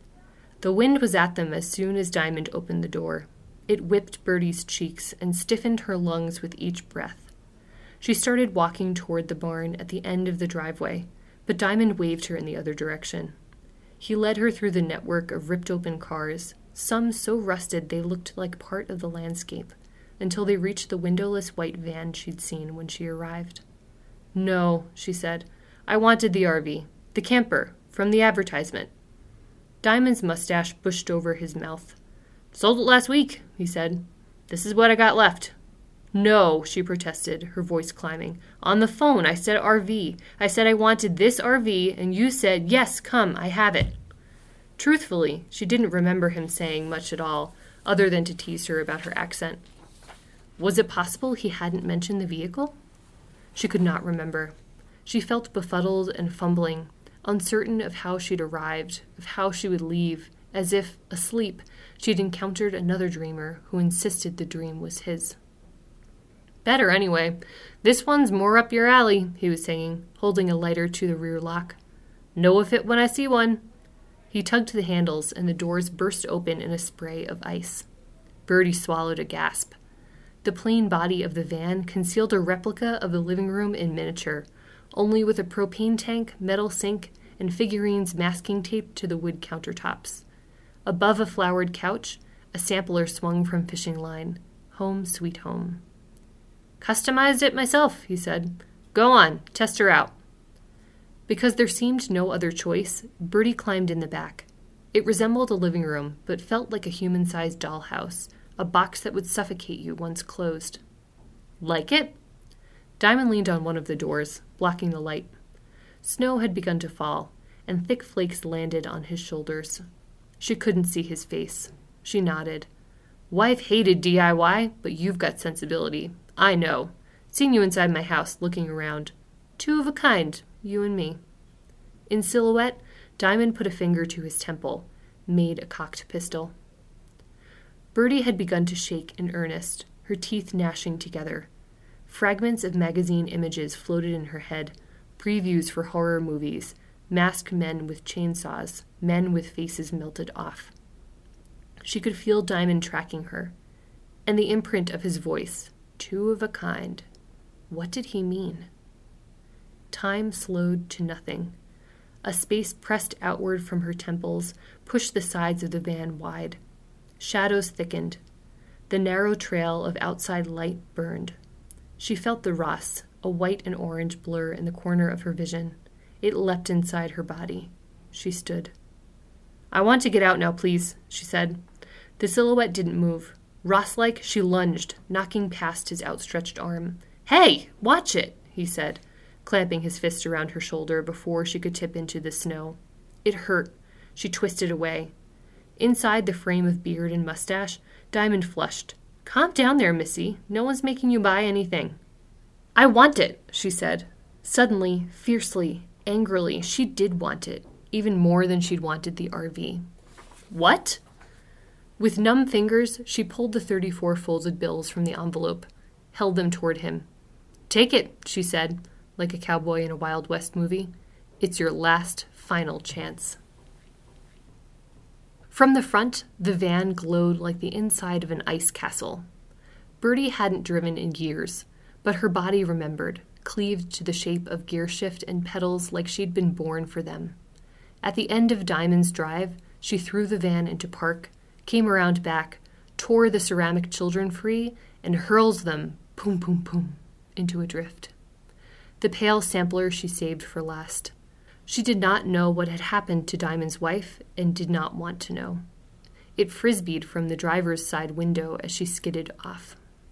The wind was at them as soon as Diamond opened the door. It whipped Bertie's cheeks and stiffened her lungs with each breath. She started walking toward the barn at the end of the driveway, but Diamond waved her in the other direction. He led her through the network of ripped-open cars, some so rusted they looked like part of the landscape, until they reached the windowless white van she'd seen when she arrived. "No," she said. "I wanted the R V. The camper, from the advertisement." Diamond's mustache bushed over his mouth. "Sold it last week," he said. "This is what I got left." "No," she protested, her voice climbing. "On the phone, I said R V. I said I wanted this R V, and you said, 'Yes, come, I have it.'" Truthfully, she didn't remember him saying much at all, other than to tease her about her accent. Was it possible he hadn't mentioned the vehicle? She could not remember. She felt befuddled and fumbling, uncertain of how she'd arrived, of how she would leave, as if, asleep, she'd encountered another dreamer who insisted the dream was his. "Better, anyway. This one's more up your alley," he was saying, holding a lighter to the rear lock. "Know of it when I see one." He tugged the handles, and the doors burst open in a spray of ice. Bertie swallowed a gasp. The plain body of the van concealed a replica of the living room in miniature, only with a propane tank, metal sink, and figurines masking tape to the wood countertops. Above a flowered couch, a sampler swung from fishing line. Home sweet home. "Customized it myself," he said. "Go on, test her out." Because there seemed no other choice, Bertie climbed in the back. It resembled a living room, but felt like a human-sized dollhouse, a box that would suffocate you once closed. "Like it?" Diamond leaned on one of the doors, blocking the light. Snow had begun to fall, and thick flakes landed on his shoulders. She couldn't see his face. She nodded. "Wife hated D I Y, but you've got sensibility. I know. Seen you inside my house, looking around. Two of a kind, you and me." In silhouette, Diamond put a finger to his temple, made a cocked pistol. Bertie had begun to shake in earnest, her teeth gnashing together. Fragments of magazine images floated in her head, previews for horror movies, masked men with chainsaws, men with faces melted off. She could feel Diamond tracking her, and the imprint of his voice, two of a kind. What did he mean? Time slowed to nothing. A space pressed outward from her temples pushed the sides of the van wide. Shadows thickened. The narrow trail of outside light burned. She felt the Ross, a white and orange blur in the corner of her vision. It leapt inside her body. She stood. "I want to get out now, please," she said. The silhouette didn't move. Ross-like, she lunged, knocking past his outstretched arm. "Hey, watch it," he said, clamping his fist around her shoulder before she could tip into the snow. It hurt. She twisted away. Inside the frame of beard and mustache, Diamond flushed. "Calm down there, Missy. No one's making you buy anything." "I want it," she said. Suddenly, fiercely, angrily, she did want it, even more than she'd wanted the R V. "What?" With numb fingers, she pulled the thirty-four folded bills from the envelope, held them toward him. "Take it," she said, like a cowboy in a Wild West movie. "It's your last, final chance." From the front, the van glowed like the inside of an ice castle. Bertie hadn't driven in years, but her body remembered, cleaved to the shape of gear shift and pedals like she'd been born for them. At the end of Diamond's drive, she threw the van into park, came around back, tore the ceramic children free, and hurled them, boom, boom, boom, into a drift. The pale sampler she saved for last. She did not know what had happened to Diamond's wife and did not want to know. It frisbeed from the driver's side window as she skidded off.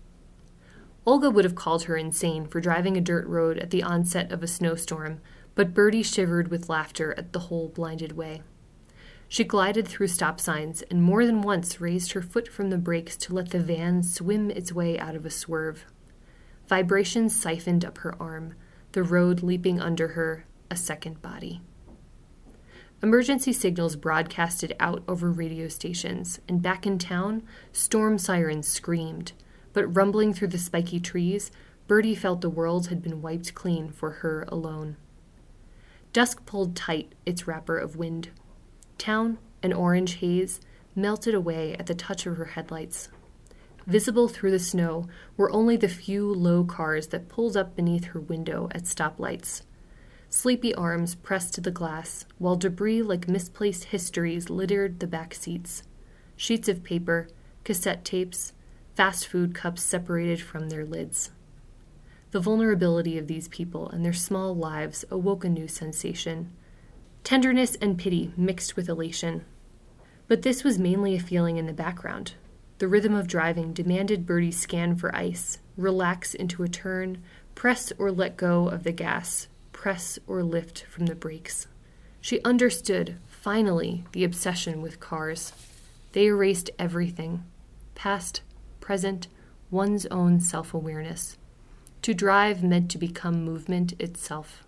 Olga would have called her insane for driving a dirt road at the onset of a snowstorm, but Bertie shivered with laughter at the whole blinded way. She glided through stop signs and more than once raised her foot from the brakes to let the van swim its way out of a swerve. Vibrations siphoned up her arm, the road leaping under her, a second body. Emergency signals broadcasted out over radio stations, and back in town, storm sirens screamed, but rumbling through the spiky trees, Bertie felt the world had been wiped clean for her alone. Dusk pulled tight its wrapper of wind. Town, an orange haze, melted away at the touch of her headlights. Visible through the snow were only the few low cars that pulled up beneath her window at stoplights. Sleepy arms pressed to the glass, while debris like misplaced histories littered the back seats. Sheets of paper, cassette tapes, fast food cups separated from their lids. The vulnerability of these people and their small lives awoke a new sensation. Tenderness and pity mixed with elation. But this was mainly a feeling in the background. The rhythm of driving demanded Bertie scan for ice, relax into a turn, press or let go of the gas, press or lift from the brakes. She understood, finally, the obsession with cars. They erased everything. Past, present, one's own self-awareness. To drive meant to become movement itself.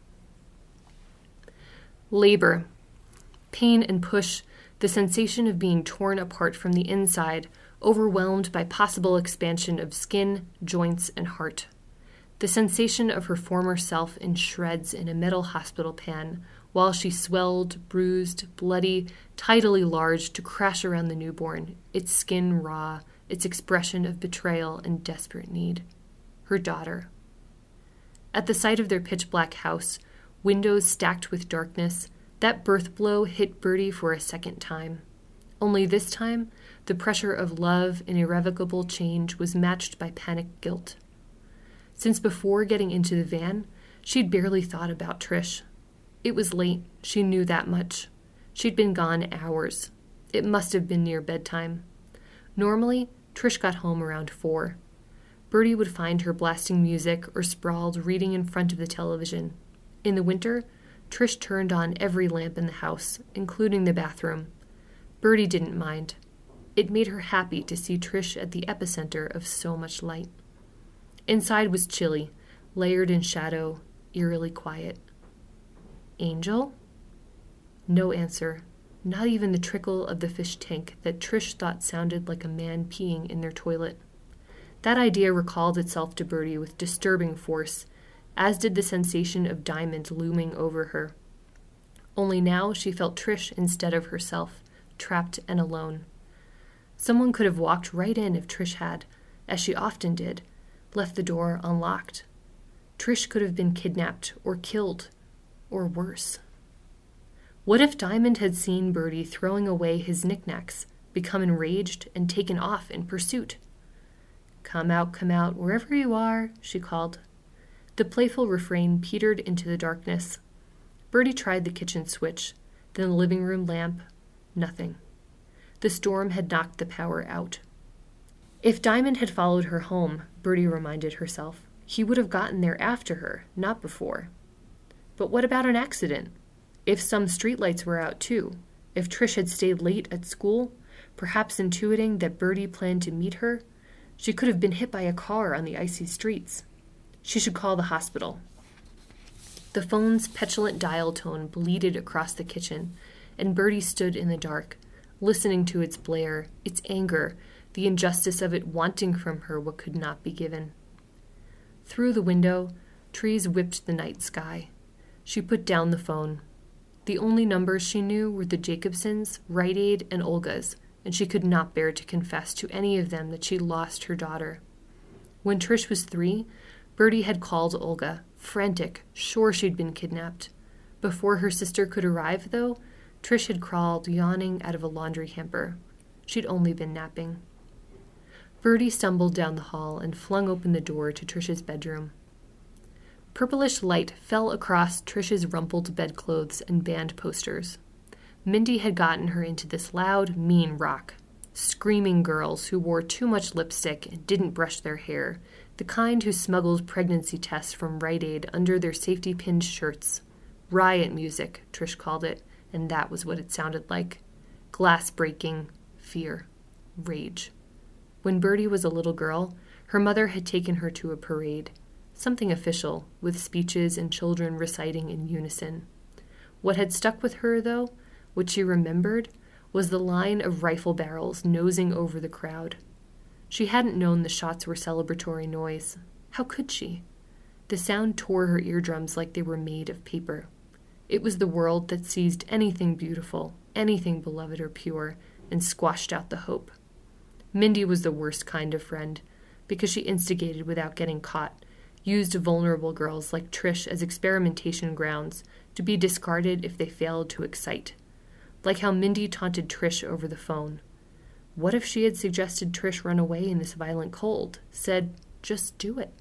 Labor. Pain and push, the sensation of being torn apart from the inside, overwhelmed by possible expansion of skin, joints, and heart. The sensation of her former self in shreds in a metal hospital pan, while she swelled, bruised, bloody, tidily large to crash around the newborn, its skin raw, its expression of betrayal and desperate need. Her daughter. At the sight of their pitch-black house, windows stacked with darkness, that birth blow hit Bertie for a second time. Only this time, the pressure of love and irrevocable change was matched by panic guilt. Since before getting into the van, she'd barely thought about Trish. It was late, she knew that much. She'd been gone hours. It must have been near bedtime. Normally, Trish got home around four. Bertie would find her blasting music or sprawled reading in front of the television. In the winter, Trish turned on every lamp in the house, including the bathroom. Bertie didn't mind. It made her happy to see Trish at the epicenter of so much light. Inside was chilly, layered in shadow, eerily quiet. Angel? No answer, not even the trickle of the fish tank that Trish thought sounded like a man peeing in their toilet. That idea recalled itself to Bertie with disturbing force, as did the sensation of Diamond looming over her. Only now she felt Trish instead of herself, trapped and alone. Someone could have walked right in if Trish had, as she often did, left the door unlocked. Trish could have been kidnapped or killed, or worse. What if Diamond had seen Bertie throwing away his knickknacks, become enraged, and taken off in pursuit? "Come out, come out, wherever you are," she called. The playful refrain petered into the darkness. Bertie tried the kitchen switch, then the living room lamp. Nothing. The storm had knocked the power out. If Diamond had followed her home, Bertie reminded herself, he would have gotten there after her, not before. But what about an accident? If some streetlights were out too, if Trish had stayed late at school, perhaps intuiting that Birdie planned to meet her, she could have been hit by a car on the icy streets. She should call the hospital. The phone's petulant dial tone bleated across the kitchen, and Birdie stood in the dark, listening to its blare, its anger, the injustice of it wanting from her what could not be given. Through the window, trees whipped the night sky. She put down the phone. The only numbers she knew were the Jacobsons, Rite Aid, and Olga's, and she could not bear to confess to any of them that she lost her daughter. When Trish was three, Birdie had called Olga, frantic, sure she'd been kidnapped. Before her sister could arrive, though, Trish had crawled, yawning, out of a laundry hamper. She'd only been napping. Birdie stumbled down the hall and flung open the door to Trish's bedroom. Purplish light fell across Trish's rumpled bedclothes and band posters. Mindy had gotten her into this loud, mean rock. Screaming girls who wore too much lipstick and didn't brush their hair, the kind who smuggled pregnancy tests from Rite Aid under their safety-pinned shirts. Riot music, Trish called it, and that was what it sounded like. Glass-breaking, fear, rage. When Birdie was a little girl, her mother had taken her to a parade, something official, with speeches and children reciting in unison. What had stuck with her, though, what she remembered, was the line of rifle barrels nosing over the crowd. She hadn't known the shots were celebratory noise. How could she? The sound tore her eardrums like they were made of paper. It was the world that seized anything beautiful, anything beloved or pure, and squashed out the hope. Mindy was the worst kind of friend, because she instigated without getting caught, used vulnerable girls like Trish as experimentation grounds to be discarded if they failed to excite. Like how Mindy taunted Trish over the phone. What if she had suggested Trish run away in this violent cold, said, just do it?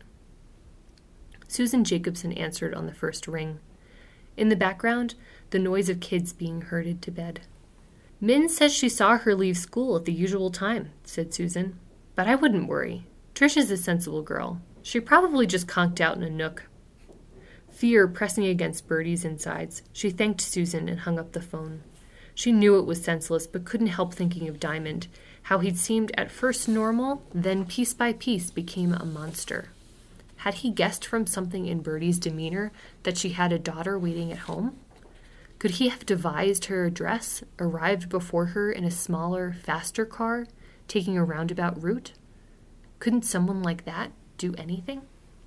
Susan Jacobson answered on the first ring. In the background, the noise of kids being herded to bed. Min says she saw her leave school at the usual time, said Susan. But I wouldn't worry. Trish is a sensible girl. She probably just conked out in a nook. Fear pressing against Birdie's insides, she thanked Susan and hung up the phone. She knew it was senseless, but couldn't help thinking of Diamond, how he'd seemed at first normal, then piece by piece became a monster. Had he guessed from something in Birdie's demeanor that she had a daughter waiting at home? Could he have devised her address, arrived before her in a smaller, faster car, taking a roundabout route? Couldn't someone like that do anything?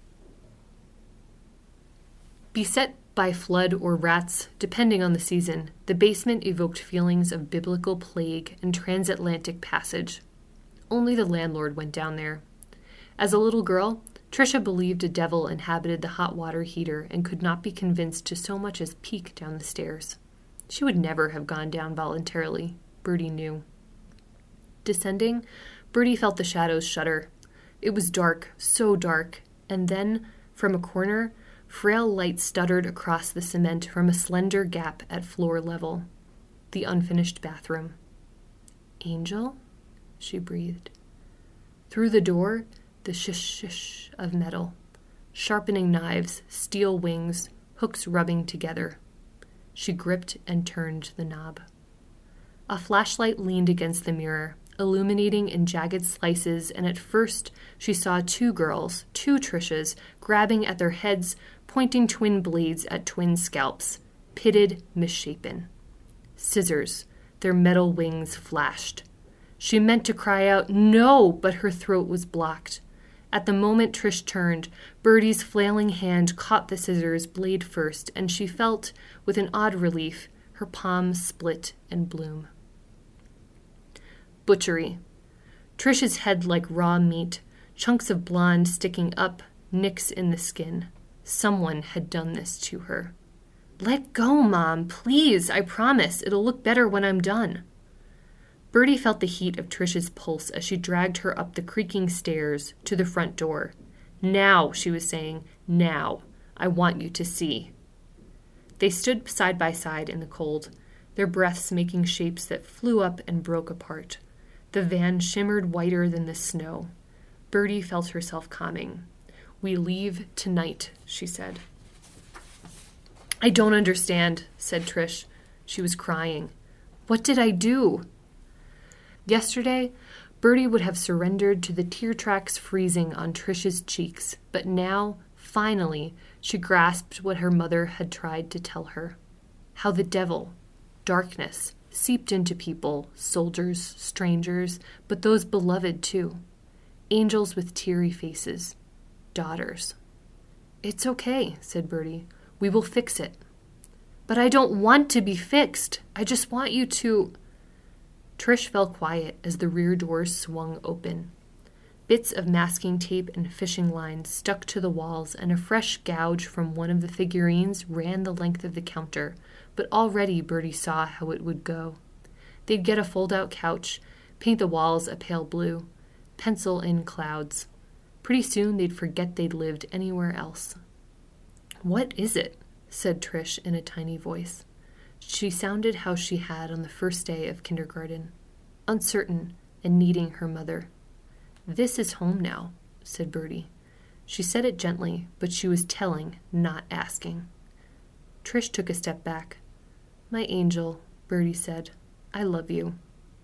Beset by flood or rats, depending on the season, the basement evoked feelings of biblical plague and transatlantic passage. Only the landlord went down there. As a little girl, Tricia believed a devil inhabited the hot water heater and could not be convinced to so much as peek down the stairs. She would never have gone down voluntarily, Birdie knew. Descending, Birdie felt the shadows shudder. It was dark, so dark, and then, from a corner, frail light stuttered across the cement from a slender gap at floor level. The unfinished bathroom. Angel? She breathed. Through the door, the shish-shish of metal. Sharpening knives, steel wings, hooks rubbing together. She gripped and turned the knob. A flashlight leaned against the mirror, illuminating in jagged slices, and at first she saw two girls, two Trishas, grabbing at their heads, pointing twin blades at twin scalps, pitted, misshapen. Scissors, their metal wings flashed. She meant to cry out, no, but her throat was blocked. At the moment Trish turned, Birdie's flailing hand caught the scissors blade first, and she felt, with an odd relief, her palm split and bloom. Butchery. Trish's head like raw meat, chunks of blonde sticking up, nicks in the skin. Someone had done this to her. Let go, Mom, please, I promise. It'll look better when I'm done. Birdie felt the heat of Trish's pulse as she dragged her up the creaking stairs to the front door. Now, she was saying, now. I want you to see. They stood side by side in the cold, their breaths making shapes that flew up and broke apart. The van shimmered whiter than the snow. Birdie felt herself calming. We leave tonight, she said. I don't understand, said Trish. She was crying. What did I do? Yesterday, Bertie would have surrendered to the tear tracks freezing on Trish's cheeks, but now, finally, she grasped what her mother had tried to tell her. How the devil, darkness, seeped into people, soldiers, strangers, but those beloved too. Angels with teary faces. Daughters. It's okay, said Bertie. We will fix it. But I don't want to be fixed. I just want you to... Trish fell quiet as the rear doors swung open. Bits of masking tape and fishing lines stuck to the walls, and a fresh gouge from one of the figurines ran the length of the counter, but already Bertie saw how it would go. They'd get a fold-out couch, paint the walls a pale blue, pencil in clouds. Pretty soon they'd forget they'd lived anywhere else. What is it? Said Trish in a tiny voice. She sounded how she had on the first day of kindergarten, uncertain and needing her mother. This is home now, said Bertie. She said it gently, but she was telling, not asking. Trish took a step back. My angel, Bertie said, I love you.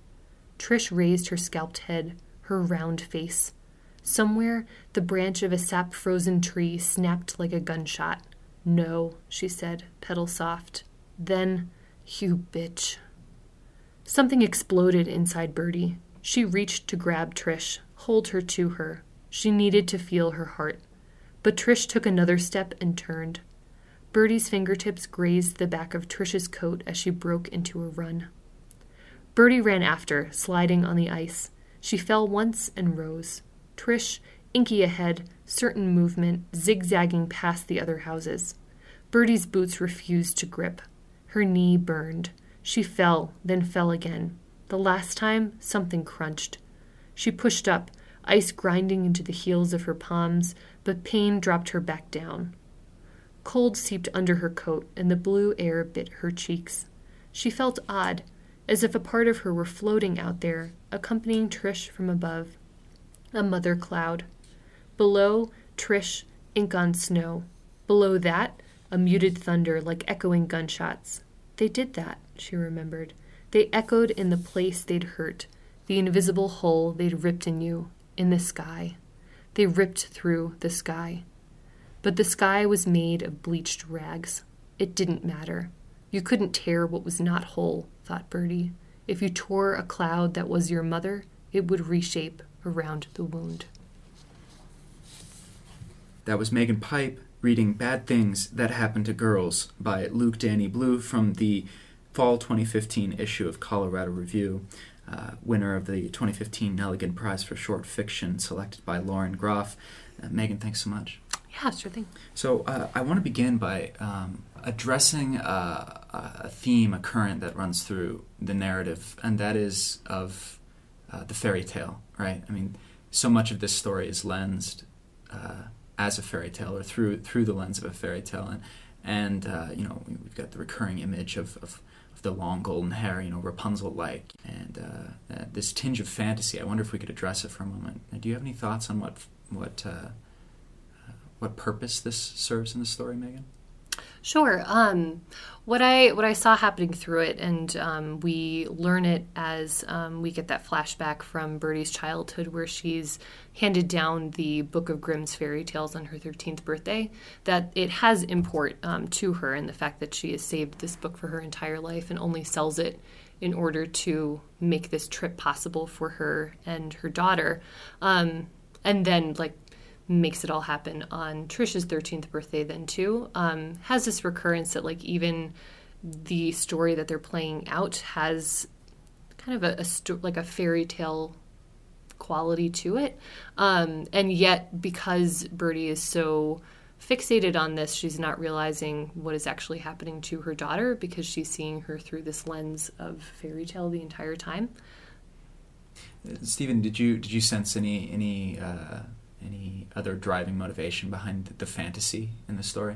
Trish raised her scalped head, her round face. Somewhere, the branch of a sap-frozen tree snapped like a gunshot. No, she said, petal soft. Then, you bitch. Something exploded inside Bertie. She reached to grab Trish, hold her to her. She needed to feel her heart. But Trish took another step and turned. Bertie's fingertips grazed the back of Trish's coat as she broke into a run. Bertie ran after, sliding on the ice. She fell once and rose. Trish, inky ahead, certain movement, zigzagging past the other houses. Bertie's boots refused to grip. Her knee burned. She fell, then fell again. The last time, something crunched. She pushed up, ice grinding into the heels of her palms, but pain dropped her back down. Cold seeped under her coat, and the blue air bit her cheeks. She felt odd, as if a part of her were floating out there, accompanying Trish from above. A mother cloud. Below, Trish, ink on snow. Below that, a muted thunder like echoing gunshots. They did that, she remembered. They echoed in the place they'd hurt, the invisible hole they'd ripped in you, in the sky. They ripped through the sky. But the sky was made of bleached rags. It didn't matter. You couldn't tear what was not whole, thought Bertie. If you tore a cloud that was your mother, it would reshape around the wound. That was Megan Pipe reading Bad Things That Happen to Girls by Luke Danny Blue from the fall twenty fifteen issue of Colorado Review, uh, winner of the twenty fifteen Nelligan Prize for Short Fiction, selected by Lauren Groff. Uh, Megan, thanks so much. Yeah, sure thing. So uh, I want to begin by um, addressing uh, a theme, a current that runs through the narrative, and that is of uh, the fairy tale, right? I mean, so much of this story is lensed uh, as a fairy tale, or through through the lens of a fairy tale, and and uh, you know, we've got the recurring image of, of, of the long golden hair, you know, Rapunzel-like, and uh, uh, this tinge of fantasy. I wonder if we could address it for a moment. Do you have any thoughts on what what uh, what purpose this serves in the story, Megan? Sure. Um, what I what I saw happening through it, and um, we learn it as um, we get that flashback from Bertie's childhood, where she's handed down the Book of Grimm's fairy tales on her thirteenth birthday, that it has import um, to her, and the fact that she has saved this book for her entire life and only sells it in order to make this trip possible for her and her daughter, um, and then like. makes it all happen on Trish's thirteenth birthday then too, um, has this recurrence that like even the story that they're playing out has kind of a, a sto- like a fairy tale quality to it. Um, and yet because Bertie is so fixated on this, she's not realizing what is actually happening to her daughter because she's seeing her through this lens of fairy tale the entire time. Stephen, did you did you sense any any uh Any other driving motivation behind the, the fantasy in the story?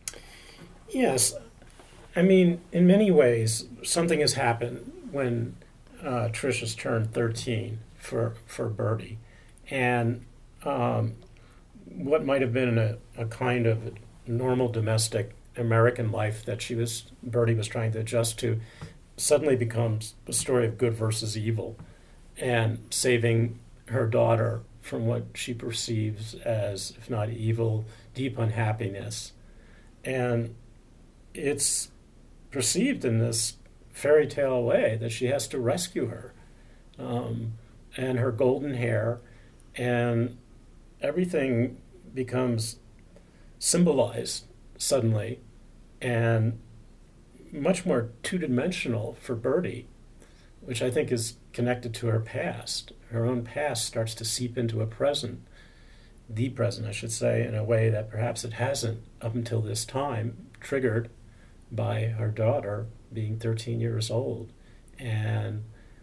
Yes. I mean, in many ways, something has happened when uh, Trish has turned thirteen for, for Bertie. And um, what might have been a, a kind of normal domestic American life that she was Birdie was trying to adjust to suddenly becomes a story of good versus evil, and saving her daughter from what she perceives as, if not evil, deep unhappiness. And it's perceived in this fairy tale way that she has to rescue her, um, and her golden hair, and everything becomes symbolized suddenly and much more two-dimensional for Birdie, which I think is connected to her past. Her own past starts to seep into a present, the present, I should say, in a way that perhaps it hasn't up until this time, triggered by her daughter being thirteen years old, and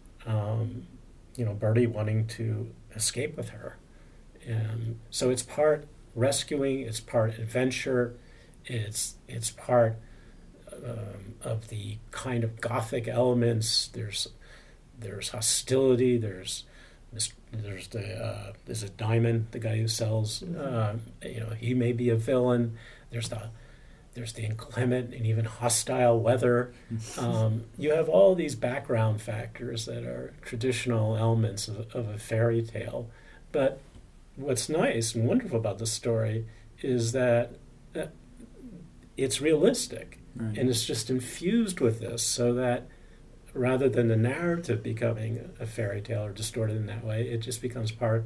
um, you know, Birdie wanting to escape with her. And so it's part rescuing, it's part adventure, it's it's part um, of the kind of gothic elements. There's there's hostility. There's this, there's the uh, there's a Diamond, the guy who sells. Uh, you know, he may be a villain. There's the there's the inclement and even hostile weather. Um, you have all these background factors that are traditional elements of, of a fairy tale. But what's nice and wonderful about the story is that uh, it's realistic. Right. And it's just infused with this, so that rather than the narrative becoming a fairy tale or distorted in that way, it just becomes part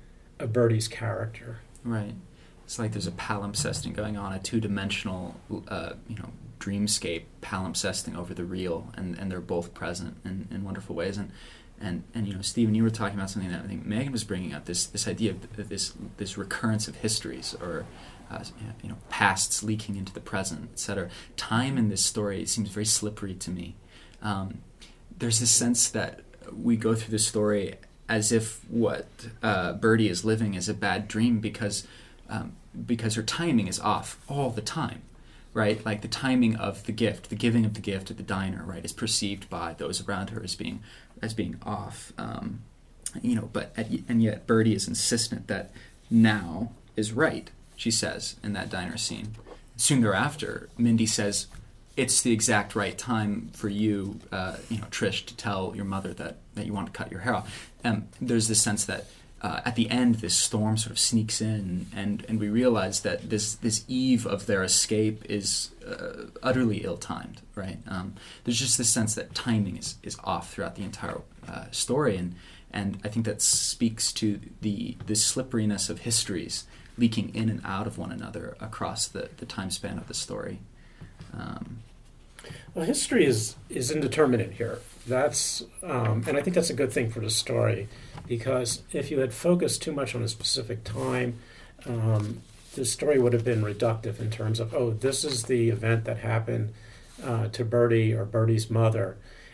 of Birdie's character. Right. It's like there's a palimpsesting going on, a two-dimensional, uh, you know, dreamscape palimpsesting over the real, and, and they're both present in, in wonderful ways. And, and and you know, Stephen, you were talking about something that I think Megan was bringing up, this this idea of this this recurrence of histories, or uh, you know, pasts leaking into the present, et cetera. Time in this story seems very slippery to me. Um, there's this sense that we go through the story as if what uh, Birdie is living is a bad dream because um, because her timing is off all the time, right? Like the timing of the gift, the giving of the gift at the diner, right, is perceived by those around her as being as being off, um, you know. But at, and yet Birdie is insistent that now is right. She says in that diner scene. Soon thereafter, Mindy says, "It's the exact right time for you, uh, you know, Trish, to tell your mother that, that you want to cut your hair off." Um, there's this sense that uh, at the end, this storm sort of sneaks in, and, and we realize that this this eve of their escape is uh, utterly ill-timed, right? Um, there's just this sense that timing is, is off throughout the entire uh, story, and and I think that speaks to the the slipperiness of histories leaking in and out of one another across the, the time span of the story. Um, Well, history is, is indeterminate here. That's um, and I think that's a good thing for the story, because if you had focused too much on a specific time, um, the story would have been reductive in terms of, oh, this is the event that happened uh, to Birdie or Birdie's mother.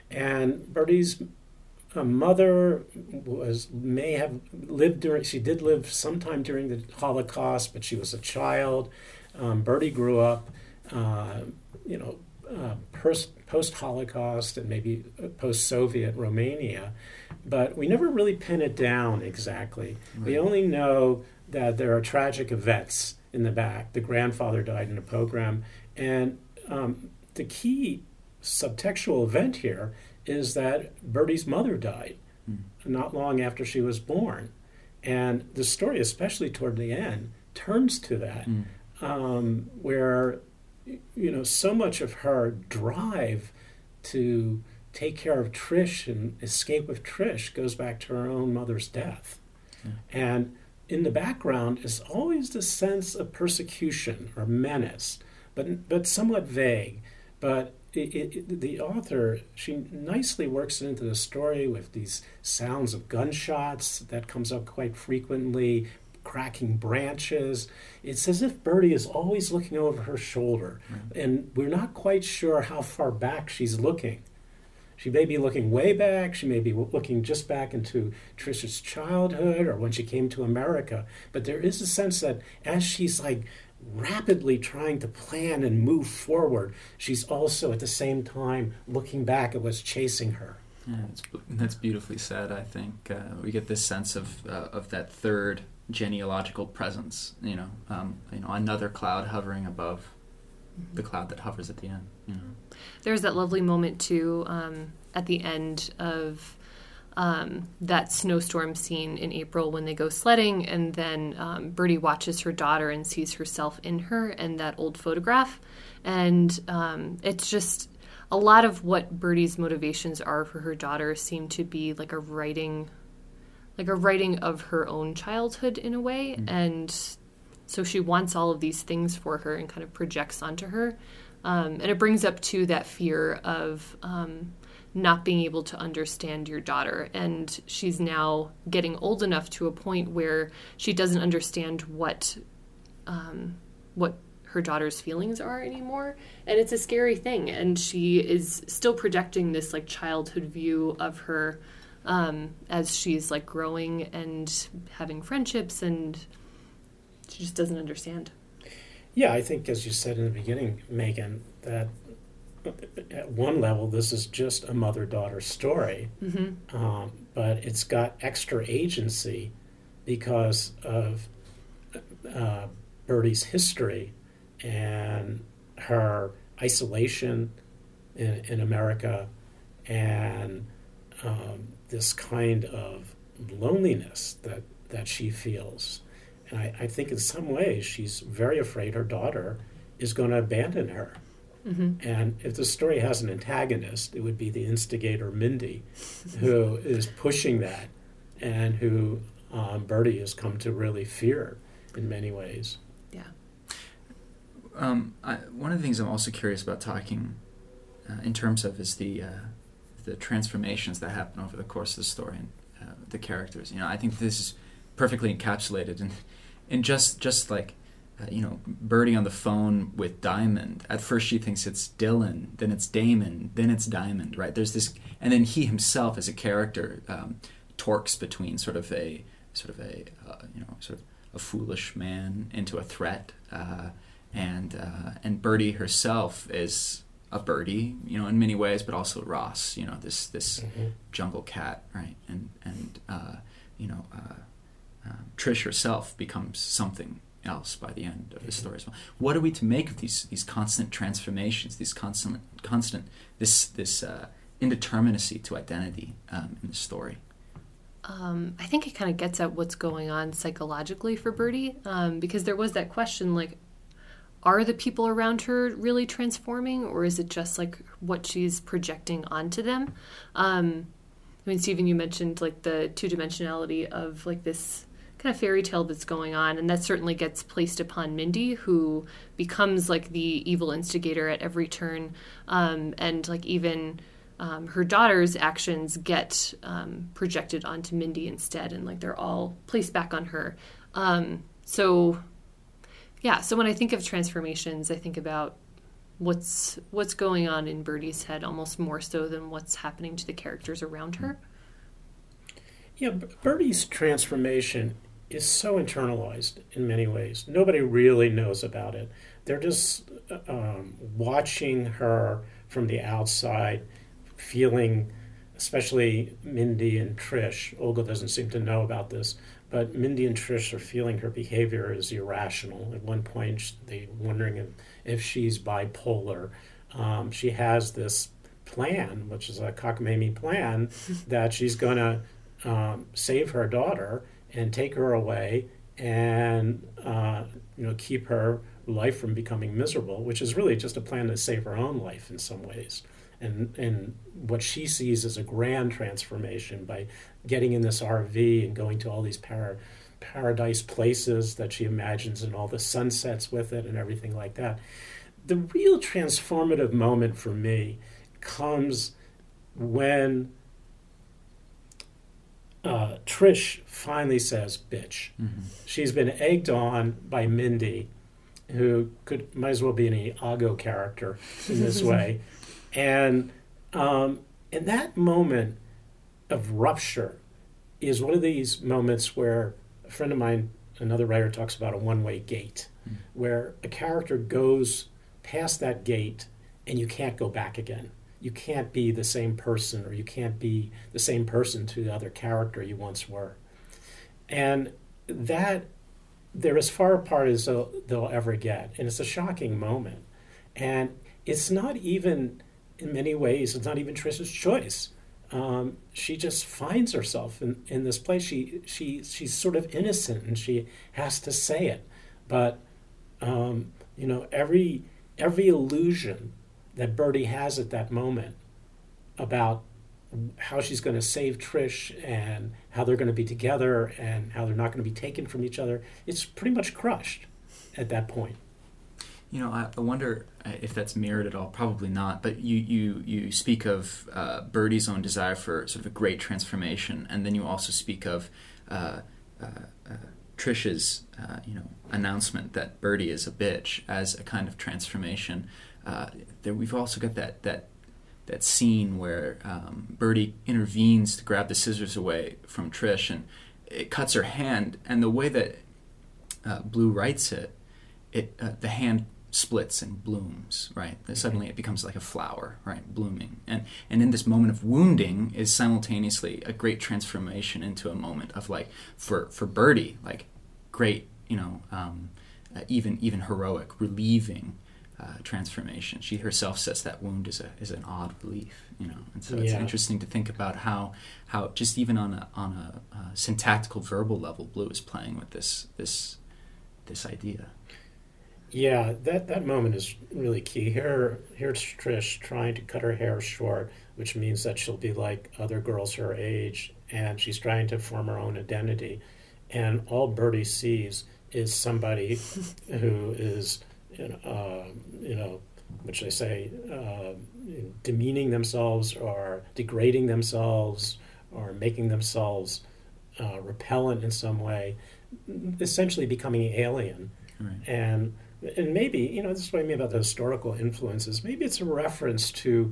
And Birdie's uh, mother was may have lived during, she did live sometime during the Holocaust, but she was a child. Um, Birdie grew up, uh, you know, Uh, post-Holocaust and maybe post-Soviet Romania, but we never really pin it down exactly. Right. We only know that there are tragic events in the back. The grandfather died in a pogrom, and um, the key subtextual event here is that Birdie's mother died mm. not long after she was born, and the story, especially toward the end, turns to that, mm. um, where you know, so much of her drive to take care of Trish and escape with Trish goes back to her own mother's death. Yeah. And in the background is always the sense of persecution or menace, but but somewhat vague. But it, it, the author, she nicely works it into the story with these sounds of gunshots that comes up quite frequently, cracking branches. It's as if Birdie is always looking over her shoulder, right. And we're not quite sure how far back she's looking. She may be looking way back, she may be looking just back into Trish's childhood or when she came to America, but there is a sense that as she's like rapidly trying to plan and move forward, she's also at the same time looking back at what's chasing her. Yeah, that's, that's beautifully said, I think. Uh, we get this sense of uh, of that third genealogical presence, you know, um, you know, another cloud hovering above the cloud that hovers at the end. You know? There's that lovely moment, too, um, at the end of um, that snowstorm scene in April when they go sledding, and then um, Birdie watches her daughter and sees herself in her and that old photograph. And um, it's just a lot of what Birdie's motivations are for her daughter seem to be like a writing, like a writing of her own childhood in a way. Mm-hmm. And so she wants all of these things for her and kind of projects onto her. Um, and it brings up, too, that fear of um, not being able to understand your daughter. And she's now getting old enough to a point where she doesn't understand what um, what her daughter's feelings are anymore. And it's a scary thing. And she is still projecting this, like, childhood view of her um, as she's, like, growing and having friendships, and she just doesn't understand. Yeah, I think, as you said in the beginning, Megan, that at one level this is just a mother-daughter story, mm-hmm. um, but it's got extra agency because of uh, Birdie's history and her isolation in, in America and um, this kind of loneliness that, that she feels. And I, I think in some ways she's very afraid her daughter is going to abandon her. Mm-hmm. And if the story has an antagonist, it would be the instigator, Mindy, who is pushing that and who um, Birdie has come to really fear in many ways. Yeah. Um, I, one of the things I'm also curious about talking uh, in terms of is the uh, the transformations that happen over the course of the story and uh, the characters. You know, I think this is perfectly encapsulated in, in just just like, uh, you know, Birdie on the phone with Diamond. At first she thinks it's Dylan, then it's Damon, then it's Diamond, right? There's this, and then he himself as a character um, torques between sort of a sort of a uh, you know sort of a foolish man into a threat, uh, and uh, and Birdie herself is a Birdie, you know, in many ways, but also Ross, you know, this this mm-hmm. jungle cat, right? And and uh, you know. Uh, Um, Trish herself becomes something else by the end of the story as well. What are we to make of these these constant transformations, these constant constant this this uh, indeterminacy to identity um, in the story? Um, I think it kind of gets at what's going on psychologically for Birdie, um, because there was that question, like, are the people around her really transforming, or is it just like what she's projecting onto them? Um, I mean, Stephen, you mentioned like the two-dimensionality of like this kind of fairy tale that's going on, and that certainly gets placed upon Mindy, who becomes like the evil instigator at every turn, um, and like even um, her daughter's actions get um, projected onto Mindy instead, and like they're all placed back on her. Um, so, yeah. So when I think of transformations, I think about what's what's going on in Birdie's head almost more so than what's happening to the characters around her. Yeah, Birdie's transformation is so internalized in many ways. Nobody really knows about it. They're just um, watching her from the outside, feeling, especially Mindy and Trish. Olga doesn't seem to know about this, but Mindy and Trish are feeling her behavior is irrational. At one point, they're wondering if, if she's bipolar. Um, she has this plan, which is a cockamamie plan, that she's going to um, save her daughter and take her away and uh, you know keep her life from becoming miserable, which is really just a plan to save her own life in some ways. And and what she sees as a grand transformation by getting in this R V and going to all these para, paradise places that she imagines and all the sunsets with it and everything like that. The real transformative moment for me comes when uh, Trish finally says, bitch. Mm-hmm. She's been egged on by Mindy, who could might as well be an Iago character in this way. And um, and that moment of rupture is one of these moments where a friend of mine, another writer, talks about a one-way gate, mm. where a character goes past that gate and you can't go back again. You can't be the same person, or you can't be the same person to the other character you once were. And that, they're as far apart as they'll, they'll ever get. And it's a shocking moment. And it's not even, in many ways, it's not even Trish's choice. Um, she just finds herself in, in this place. She she she's sort of innocent, and she has to say it. But um, you know, every every illusion that Birdie has at that moment about how she's going to save Trish and how they're going to be together and how they're not going to be taken from each other, it's pretty much crushed at that point. You know, I, I wonder if that's mirrored at all. Probably not. But you, you, you speak of uh, Birdie's own desire for sort of a great transformation, and then you also speak of uh, uh, uh, Trish's, uh, you know, announcement that Birdie is a bitch as a kind of transformation. Uh, there, we've also got that that that scene where um, Birdie intervenes to grab the scissors away from Trish, and it cuts her hand. And the way that uh, Blue writes it, it uh, the hand splits and blooms, right? Suddenly it becomes like a flower, right, blooming. And and in this moment of wounding is simultaneously a great transformation into a moment of, like, for, for Birdie, like, great, you know, um, uh, even even heroic, relieving uh, transformation. She herself says that wound is a is an odd relief, you know. And so it's Yeah. interesting to think about how how just even on a on a uh, syntactical verbal level, Blue is playing with this this this idea. Yeah, that, that moment is really key. Here, here's Trish trying to cut her hair short, which means that she'll be like other girls her age, and she's trying to form her own identity. And all Birdie sees is somebody who is, you know, uh, you know, what should I say, uh, demeaning themselves or degrading themselves or making themselves uh, repellent in some way, essentially becoming alien. Right. And And maybe, you know, this is what I mean about the historical influences. Maybe it's a reference to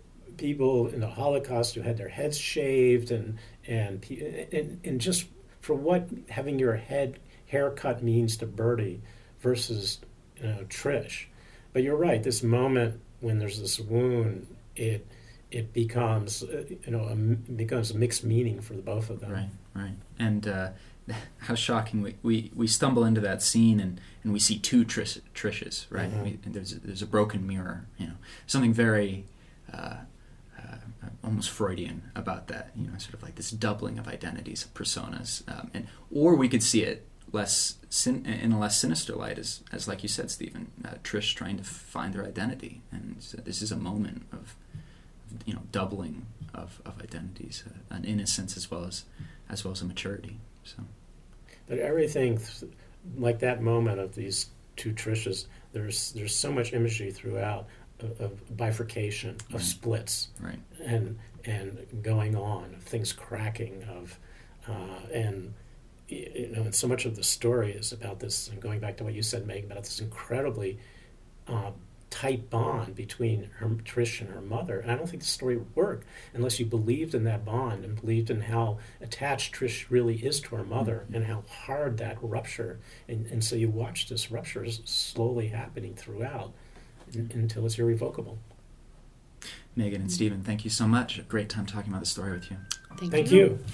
people in the Holocaust who had their heads shaved, and and and, and just for what having your head haircut means to Birdie versus, you know, Trish. But you're right. This moment when there's this wound, it it becomes uh, you know a, becomes a mixed meaning for the both of them. Right, right, and. Uh, How shocking! We, we, we stumble into that scene and, and we see two Trish, Trishes, right? Mm-hmm. We, and there's a, there's a broken mirror, you know, something very uh, uh, almost Freudian about that, you know, sort of like this doubling of identities, of personas, um, and or we could see it less sin, in a less sinister light, as as like you said, Stephen, uh, Trish trying to find their identity, and so this is a moment of, you know, doubling of, of identities, uh, an innocence as well as as well as a maturity. So, but everything th- like that moment of these two Trishes, there's there's so much imagery throughout of, of bifurcation, of right. splits, right, and and going on, of things cracking, of uh, and you know, and so much of the story is about this. And going back to what you said, Meg, about this incredibly uh, tight bond between her, Trish and her mother. And I don't think the story would work unless you believed in that bond and believed in how attached Trish really is to her mother, mm-hmm. and how hard that rupture. And, and so you watch this rupture slowly happening throughout in, until it's irrevocable. Megan and Stephen, thank you so much. A great time talking about the story with you. Thank, Thank you. you.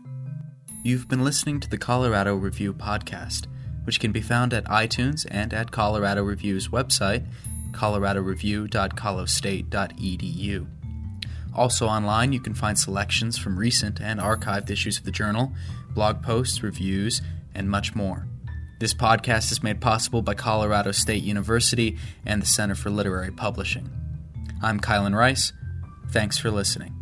You've been listening to the Colorado Review podcast, which can be found at iTunes and at Colorado Review's website, colorado review dot colo state dot e d u. Also online, you can find selections from recent and archived issues of the journal, blog posts, reviews, and much more. This podcast is made possible by Colorado State University and the Center for Literary Publishing. I'm Kylan Rice. Thanks for listening.